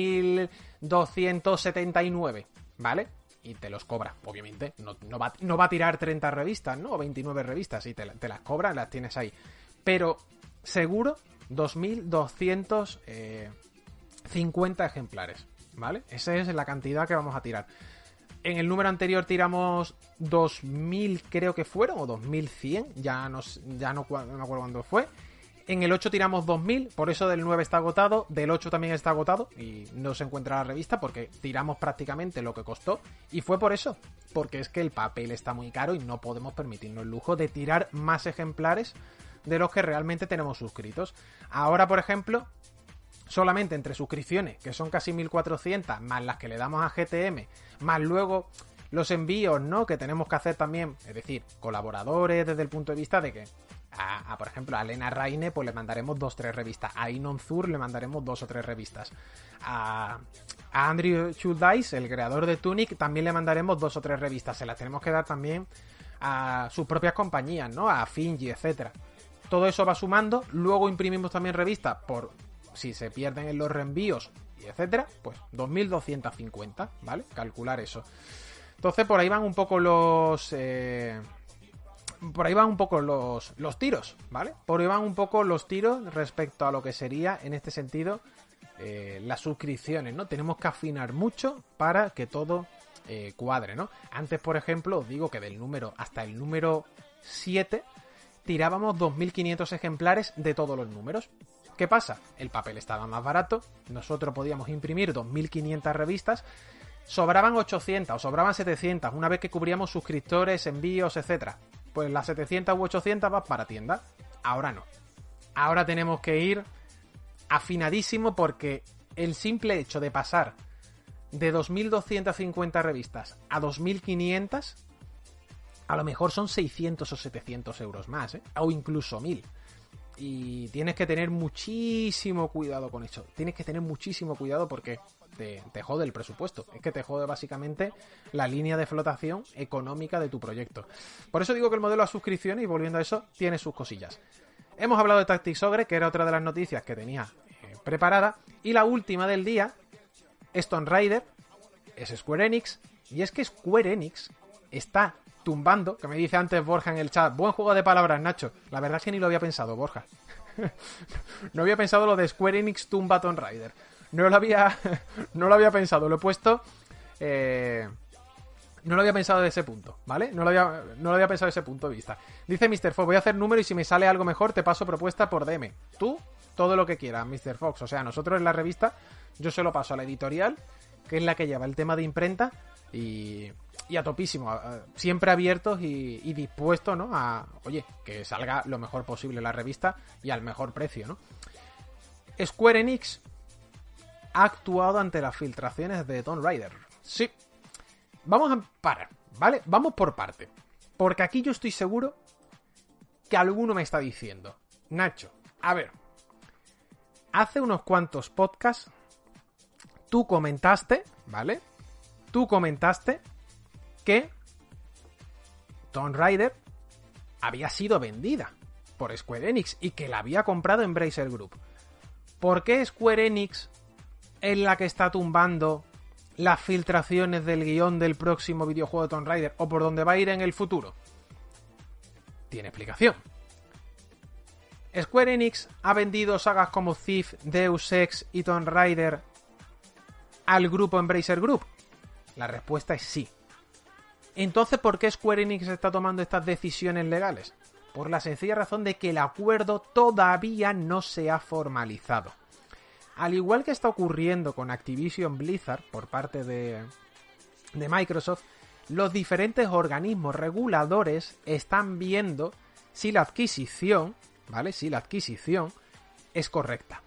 2.279, ¿vale? Y te los cobra, obviamente. No va a tirar 30 revistas, ¿no? O 29 revistas. Y te las cobra, las tienes ahí. Pero seguro 2.250 ejemplares, ¿vale? Esa es la cantidad que vamos a tirar. En el número anterior tiramos 2.000, creo que fueron, o 2.100. Ya no me acuerdo cuándo fue. En el 8 tiramos 2.000, por eso del 9 está agotado, del 8 también está agotado y no se encuentra la revista porque tiramos prácticamente lo que costó y fue por eso, porque es que el papel está muy caro y no podemos permitirnos el lujo de tirar más ejemplares de los que realmente tenemos suscritos. Ahora, por ejemplo, solamente entre suscripciones, que son casi 1.400, más las que le damos a GTM, más luego los envíos, ¿no? Que tenemos que hacer también, es decir, colaboradores desde el punto de vista de que por ejemplo, a Lena Raine pues le mandaremos 2 o 3 revistas. A Inon Zur le mandaremos 2 o 3 revistas. A Andrew Schuldice, el creador de Tunic, también le mandaremos 2 o 3 revistas. Se las tenemos que dar también a sus propias compañías, ¿no? A Finji, etcétera. Todo eso va sumando. Luego imprimimos también revistas por si se pierden en los reenvíos, y etcétera. Pues 2.250, ¿vale? Calcular eso. Entonces por ahí van un poco los tiros, ¿vale? Por ahí van un poco los tiros respecto a lo que sería, en este sentido, las suscripciones, ¿no? Tenemos que afinar mucho para que todo cuadre, ¿no? Antes, por ejemplo, os digo que del número hasta el número 7 tirábamos 2.500 ejemplares de todos los números. ¿Qué pasa? El papel estaba más barato, nosotros podíamos imprimir 2.500 revistas, sobraban 800 o sobraban 700 una vez que cubríamos suscriptores, envíos, etcétera. Pues las 700 u 800 van para tienda. Ahora no. Ahora tenemos que ir afinadísimo porque el simple hecho de pasar de 2.250 revistas a 2.500 a lo mejor son 600 o 700 euros más, ¿eh? O incluso 1.000. Y tienes que tener muchísimo cuidado con eso. Tienes que tener muchísimo cuidado porque te jode el presupuesto. Es que te jode básicamente la línea de flotación económica de tu proyecto. Por eso digo que el modelo a suscripciones, y volviendo a eso, tiene sus cosillas. Hemos hablado de Tactics Ogre, que era otra de las noticias que tenía preparada. Y la última del día, Stone Rider, es Square Enix. Y es que Square Enix está tumbando, que me dice antes Borja en el chat, buen juego de palabras, Nacho. La verdad es que ni lo había pensado, Borja. No había pensado lo de Square Enix tumba Tomb Raider. no lo había pensado, lo he puesto... no lo había pensado de ese punto, ¿vale? No lo había pensado de ese punto de vista. Dice Mr. Fox, voy a hacer número y si me sale algo mejor te paso propuesta por DM. Tú, todo lo que quieras, Mr. Fox. O sea, nosotros en la revista, yo se lo paso a la editorial, que es la que lleva el tema de imprenta, y a topísimo, siempre abiertos y dispuestos, ¿no? A, oye, que salga lo mejor posible la revista y al mejor precio, ¿no? Square Enix ha actuado ante las filtraciones de Tomb Raider. Sí. Vamos a parar, ¿vale? Vamos por parte. Porque aquí yo estoy seguro que alguno me está diciendo, Nacho, a ver, hace unos cuantos podcasts tú comentaste, ¿vale? Tú comentaste que Tomb Raider había sido vendida por Square Enix y que la había comprado Embracer Group. ¿Por qué Square Enix es la que está tumbando las filtraciones del guión del próximo videojuego de Tomb Raider o por dónde va a ir en el futuro? Tiene explicación. ¿Square Enix ha vendido sagas como Thief, Deus Ex y Tomb Raider al grupo Embracer Group? La respuesta es sí. Entonces, ¿por qué Square Enix está tomando estas decisiones legales? Por la sencilla razón de que el acuerdo todavía no se ha formalizado. Al igual que está ocurriendo con Activision Blizzard por parte de Microsoft, los diferentes organismos reguladores están viendo si la adquisición, ¿vale? Si la adquisición es correcta.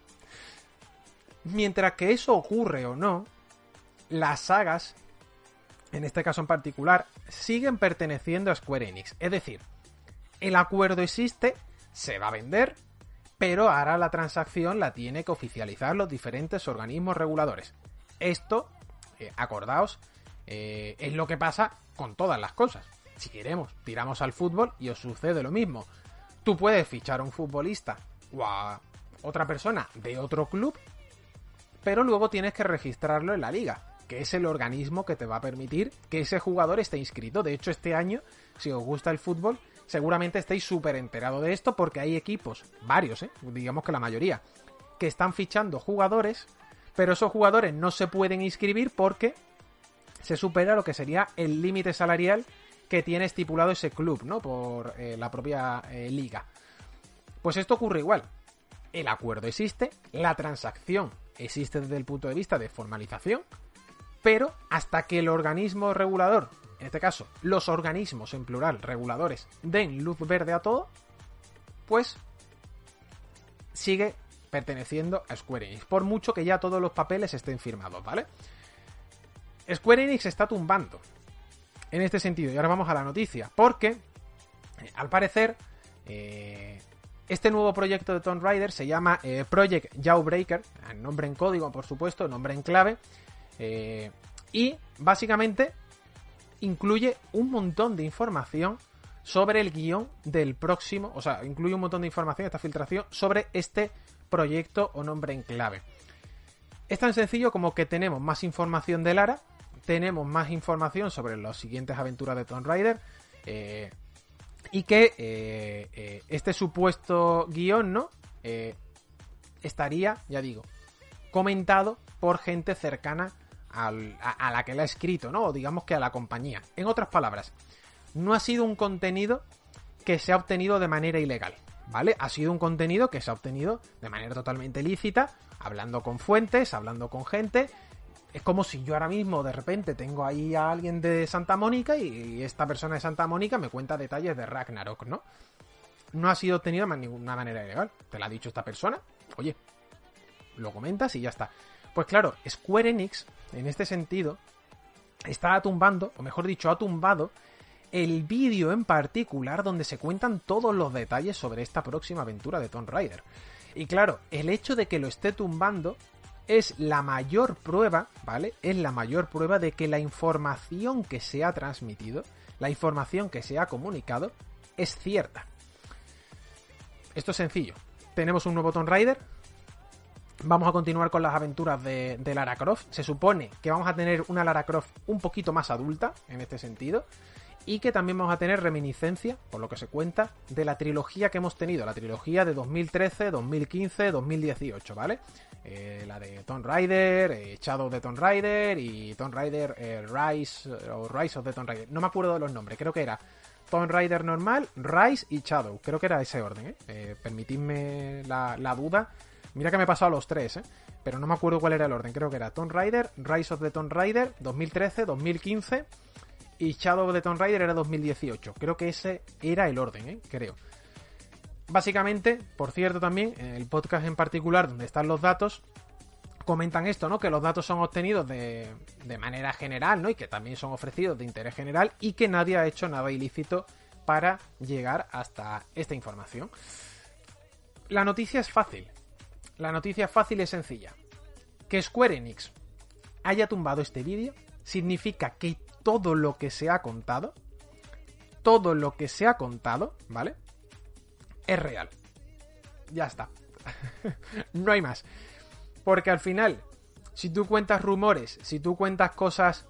Mientras que eso ocurre o no, las sagas, en este caso en particular, siguen perteneciendo a Square Enix. Es decir, el acuerdo existe, se va a vender, pero ahora la transacción la tiene que oficializar los diferentes organismos reguladores. Esto, acordaos, es lo que pasa con todas las cosas. Si queremos, tiramos al fútbol y os sucede lo mismo. Tú puedes fichar a un futbolista o a otra persona de otro club, pero luego tienes que registrarlo en la liga, que es el organismo que te va a permitir que ese jugador esté inscrito. De hecho, este año, si os gusta el fútbol, seguramente estáis súper enterados de esto porque hay equipos, varios, digamos que la mayoría, que están fichando jugadores, pero esos jugadores no se pueden inscribir porque se supera lo que sería el límite salarial que tiene estipulado ese club, ¿no? Por la propia liga. Pues esto ocurre igual. El acuerdo existe, la transacción existe desde el punto de vista de formalización, pero hasta que el organismo regulador, en este caso, los organismos en plural, reguladores, den luz verde a todo, pues sigue perteneciendo a Square Enix, por mucho que ya todos los papeles estén firmados, ¿vale? Square Enix está tumbando en este sentido, y ahora vamos a la noticia, porque, al parecer, este nuevo proyecto de Tomb Raider se llama Project Jawbreaker, nombre en código, por supuesto, nombre en clave, y básicamente incluye un montón de información sobre el guión del próximo, o sea, incluye un montón de información, esta filtración, sobre este proyecto o nombre en clave. Es tan sencillo como que tenemos más información de Lara, tenemos más información sobre las siguientes aventuras de Tomb Raider, y que este supuesto guión, ¿no? Estaría, ya digo, comentado por gente cercana a la que la ha escrito, ¿no? O digamos que a la compañía. En otras palabras, no ha sido un contenido que se ha obtenido de manera ilegal, ¿vale? Ha sido un contenido que se ha obtenido de manera totalmente lícita, hablando con fuentes, hablando con gente. Es como si yo ahora mismo de repente tengo ahí a alguien de Santa Mónica y esta persona de Santa Mónica me cuenta detalles de Ragnarok, ¿no? No ha sido obtenido de ninguna manera ilegal. Te lo ha dicho esta persona, oye, lo comentas y ya está. Pues claro, Square Enix, en este sentido, está tumbando, o mejor dicho, ha tumbado el vídeo en particular donde se cuentan todos los detalles sobre esta próxima aventura de Tomb Raider. Y claro, el hecho de que lo esté tumbando es la mayor prueba, ¿vale? Es la mayor prueba de que la información que se ha transmitido, la información que se ha comunicado, es cierta. Esto es sencillo. Tenemos un nuevo Tomb Raider. Vamos a continuar con las aventuras de Lara Croft. Se supone que vamos a tener una Lara Croft un poquito más adulta, en este sentido. y que también vamos a tener reminiscencia, por lo que se cuenta, de la trilogía que hemos tenido, la trilogía de 2013, 2015, 2018, ¿vale? La de Tomb Raider, Shadow de Tomb Raider y Tomb Raider Rise of the Tomb Raider. No me acuerdo de los nombres, creo que era Tomb Raider normal, Rise y Shadow. Creo que era ese orden, permitidme la duda. Mira que me he pasado los tres, pero no me acuerdo cuál era el orden. Creo que era Tomb Raider, Rise of the Tomb Raider, 2013, 2015 y Shadow of the Tomb Raider era 2018. Creo que ese era el orden, creo. Básicamente, por cierto también, en el podcast en particular donde están los datos, comentan esto, ¿no? Que los datos son obtenidos de manera general, ¿no? Y que también son ofrecidos de interés general y que nadie ha hecho nada ilícito para llegar hasta esta información. La noticia es fácil. La noticia es fácil y sencilla. Que Square Enix haya tumbado este vídeo significa que todo lo que se ha contado, ¿vale? Es real. Ya está. No hay más. Porque al final, si tú cuentas rumores, si tú cuentas cosas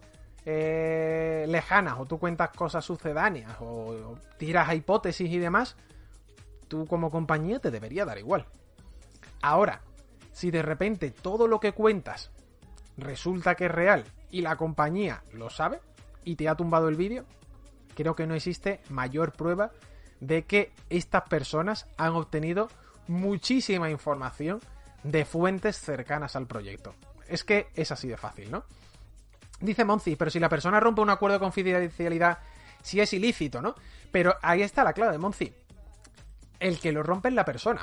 lejanas, o tú cuentas cosas sucedáneas, o tiras a hipótesis y demás, tú como compañía te debería dar igual. Ahora, si de repente todo lo que cuentas resulta que es real y la compañía lo sabe y te ha tumbado el vídeo, creo que no existe mayor prueba de que estas personas han obtenido muchísima información de fuentes cercanas al proyecto. Es que es así de fácil, ¿no? Dice Monzi, pero si la persona rompe un acuerdo de confidencialidad, sí es ilícito, ¿no? Pero ahí está la clave, Monzi. El que lo rompe es la persona.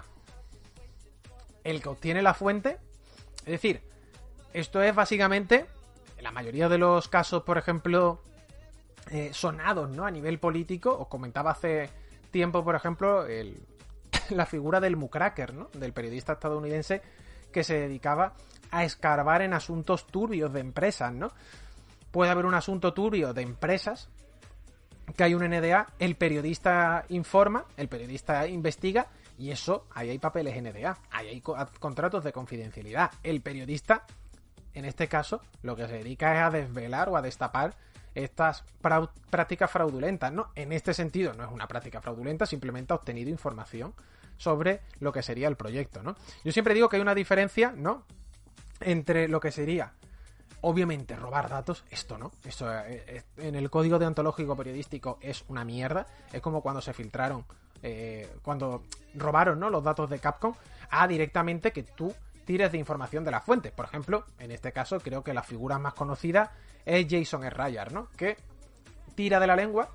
El que obtiene la fuente, es decir, esto es básicamente, en la mayoría de los casos, por ejemplo, sonados, ¿no? A nivel político, os comentaba hace tiempo, por ejemplo, la figura del mucracker, ¿no? Del periodista estadounidense que se dedicaba a escarbar en asuntos turbios de empresas, ¿no? Puede haber un asunto turbio de empresas, que hay un NDA, el periodista informa, el periodista investiga, y eso, ahí hay papeles NDA, ahí hay contratos de confidencialidad. El periodista, en este caso, lo que se dedica es a desvelar o a destapar estas prácticas fraudulentas, ¿no? En este sentido, no es una práctica fraudulenta, simplemente ha obtenido información sobre lo que sería el proyecto, ¿no? Yo siempre digo que hay una diferencia, ¿no? Entre lo que sería, obviamente, robar datos, esto no. Esto en el código deontológico periodístico es una mierda. Es como cuando se filtraron, cuando robaron, ¿no? Los datos de Capcom, a directamente que tú tires de información de las fuentes. Por ejemplo, en este caso, creo que la figura más conocida es Jason Schreier, ¿no? Que tira de la lengua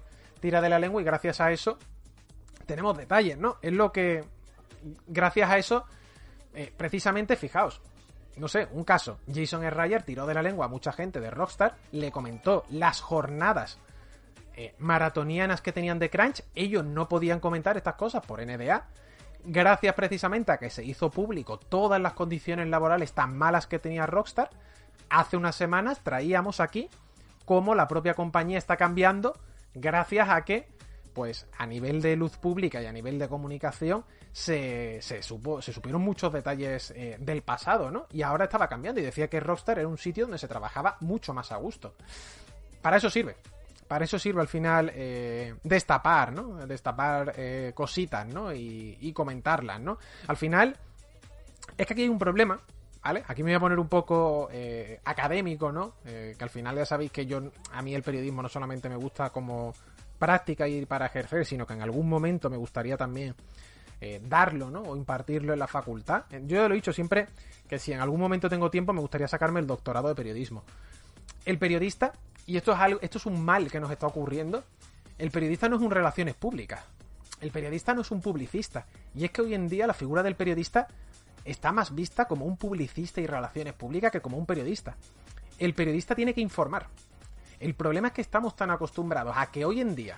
y gracias a eso tenemos detalles, ¿no? Es lo que, gracias a eso, precisamente, fijaos, no sé, un caso, Jason Schreier tiró de la lengua a mucha gente de Rockstar, le comentó las jornadas maratonianas que tenían de crunch, ellos no podían comentar estas cosas por NDA, gracias precisamente a que se hizo público todas las condiciones laborales tan malas que tenía Rockstar. Hace unas semanas traíamos aquí cómo la propia compañía está cambiando gracias a que, pues, a nivel de luz pública y a nivel de comunicación se supieron muchos detalles del pasado, ¿no? Y ahora estaba cambiando y decía que Rockstar era un sitio donde se trabajaba mucho más a gusto. Para eso sirve al final destapar, ¿no? Destapar cositas, ¿no? Y comentarlas, ¿no? Al final, es que aquí hay un problema, ¿vale? Aquí me voy a poner un poco académico, ¿no? Que al final ya sabéis que a mí el periodismo no solamente me gusta como práctica y para ejercer, sino que en algún momento me gustaría también darlo, ¿no? O impartirlo en la facultad. Yo lo he dicho siempre que si en algún momento tengo tiempo me gustaría sacarme el doctorado de periodismo. El periodista, y esto es un mal que nos está ocurriendo, el periodista no es un relaciones públicas. El periodista no es un publicista. Y es que hoy en día la figura del periodista está más vista como un publicista y relaciones públicas que como un periodista. El periodista tiene que informar. El problema es que estamos tan acostumbrados a que hoy en día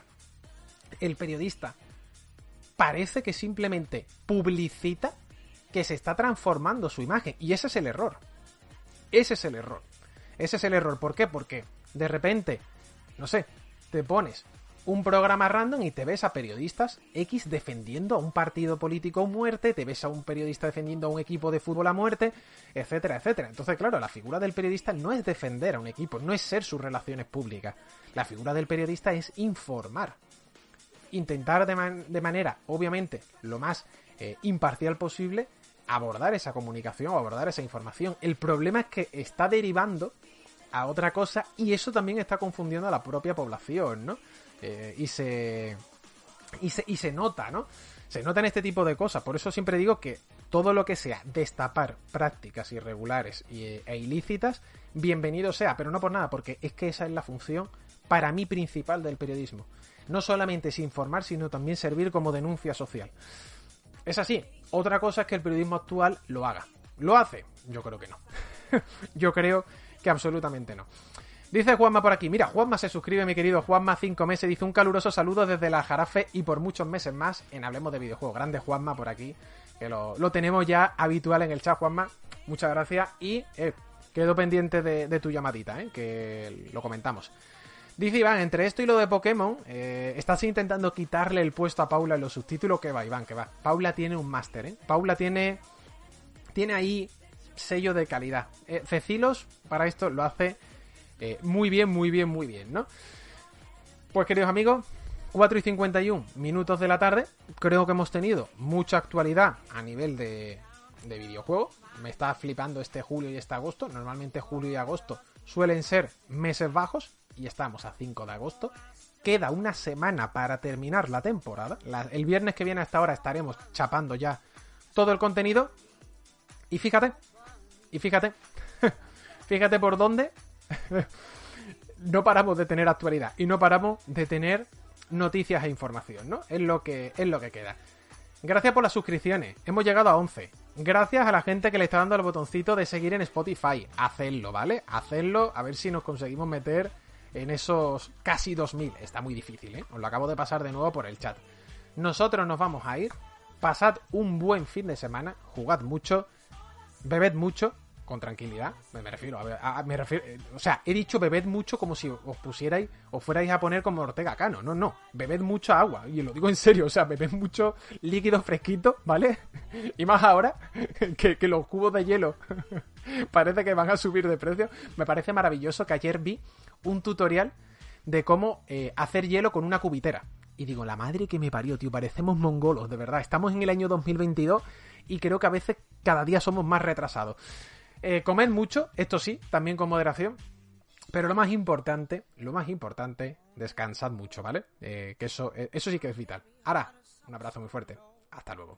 el periodista parece que simplemente publicita, que se está transformando su imagen. Y ese es el error. Ese es el error. ¿Por qué? Porque de repente, no sé, te pones un programa random y te ves a periodistas X defendiendo a un partido político a muerte, te ves a un periodista defendiendo a un equipo de fútbol a muerte, etcétera, etcétera. Entonces, claro, la figura del periodista no es defender a un equipo, no es ser sus relaciones públicas. La figura del periodista es informar. Intentar de manera, obviamente, lo más imparcial posible, abordar esa comunicación o abordar esa información. El problema es que está derivando a otra cosa y eso también está confundiendo a la propia población, ¿no? Y se nota, ¿no? Se nota en este tipo de cosas. Por eso siempre digo que todo lo que sea destapar prácticas irregulares e ilícitas, bienvenido sea, pero no por nada, porque es que esa es la función para mí principal del periodismo. No solamente es informar, sino también servir como denuncia social. Es así. Otra cosa es que el periodismo actual lo haga. ¿Lo hace? Yo creo que no. Yo creo que absolutamente no. Dice Juanma por aquí. Mira, Juanma se suscribe, mi querido Juanma, 5 meses. Dice un caluroso saludo desde la Jarafe y por muchos meses más en Hablemos de Videojuegos. Grande Juanma por aquí, que lo tenemos ya habitual en el chat, Juanma. Muchas gracias y quedo pendiente de tu llamadita, que lo comentamos. Dice Iván, entre esto y lo de Pokémon, estás intentando quitarle el puesto a Paula en los subtítulos. Que va, Iván, que va. Paula tiene un máster, Paula tiene ahí sello de calidad. Cecilos para esto lo hace muy bien, ¿no? Pues queridos amigos, 4:51 minutos de la tarde. Creo que hemos tenido mucha actualidad a nivel de videojuegos. Me está flipando este julio y este agosto. Normalmente julio y agosto suelen ser meses bajos y estamos a 5 de agosto. Queda una semana para terminar la temporada. El viernes que viene a esta hora estaremos chapando ya todo el contenido. Y fíjate por dónde no paramos de tener actualidad y no paramos de tener noticias e información, ¿no? Es lo que queda. Gracias por las suscripciones. Hemos llegado a 11. Gracias a la gente que le está dando el botoncito de seguir en Spotify. Hacedlo, ¿vale? Hacedlo, a ver si nos conseguimos meter en esos casi 2000. Está muy difícil, Os lo acabo de pasar de nuevo por el chat. Nosotros nos vamos a ir. Pasad un buen fin de semana. Jugad mucho. Bebed mucho. Con tranquilidad, me refiero, o sea, he dicho bebed mucho como si os fuerais a poner como Ortega Cano, no, bebed mucha agua, y lo digo en serio, o sea, bebed mucho líquido fresquito, ¿vale? Y más ahora, que los cubos de hielo parece que van a subir de precio. Me parece maravilloso que ayer vi un tutorial de cómo hacer hielo con una cubitera, y digo, la madre que me parió, tío, parecemos mongolos, de verdad, estamos en el año 2022 y creo que a veces cada día somos más retrasados. Comed mucho, esto sí, también con moderación. Pero lo más importante, descansad mucho, ¿vale? Que eso sí que es vital. Ahora, un abrazo muy fuerte. Hasta luego.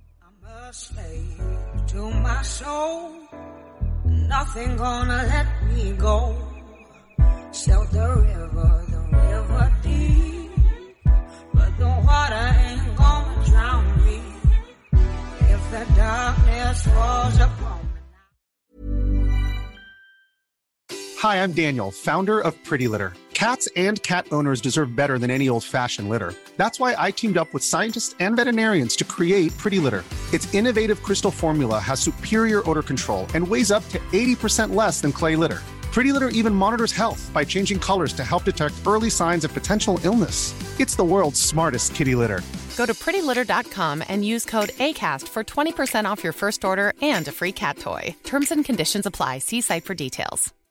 Hi, I'm Daniel, founder of Pretty Litter. Cats and cat owners deserve better than any old-fashioned litter. That's why I teamed up with scientists and veterinarians to create Pretty Litter. Its innovative crystal formula has superior odor control and weighs up to 80% less than clay litter. Pretty Litter even monitors health by changing colors to help detect early signs of potential illness. It's the world's smartest kitty litter. Go to prettylitter.com and use code ACAST for 20% off your first order and a free cat toy. Terms and conditions apply. See site for details.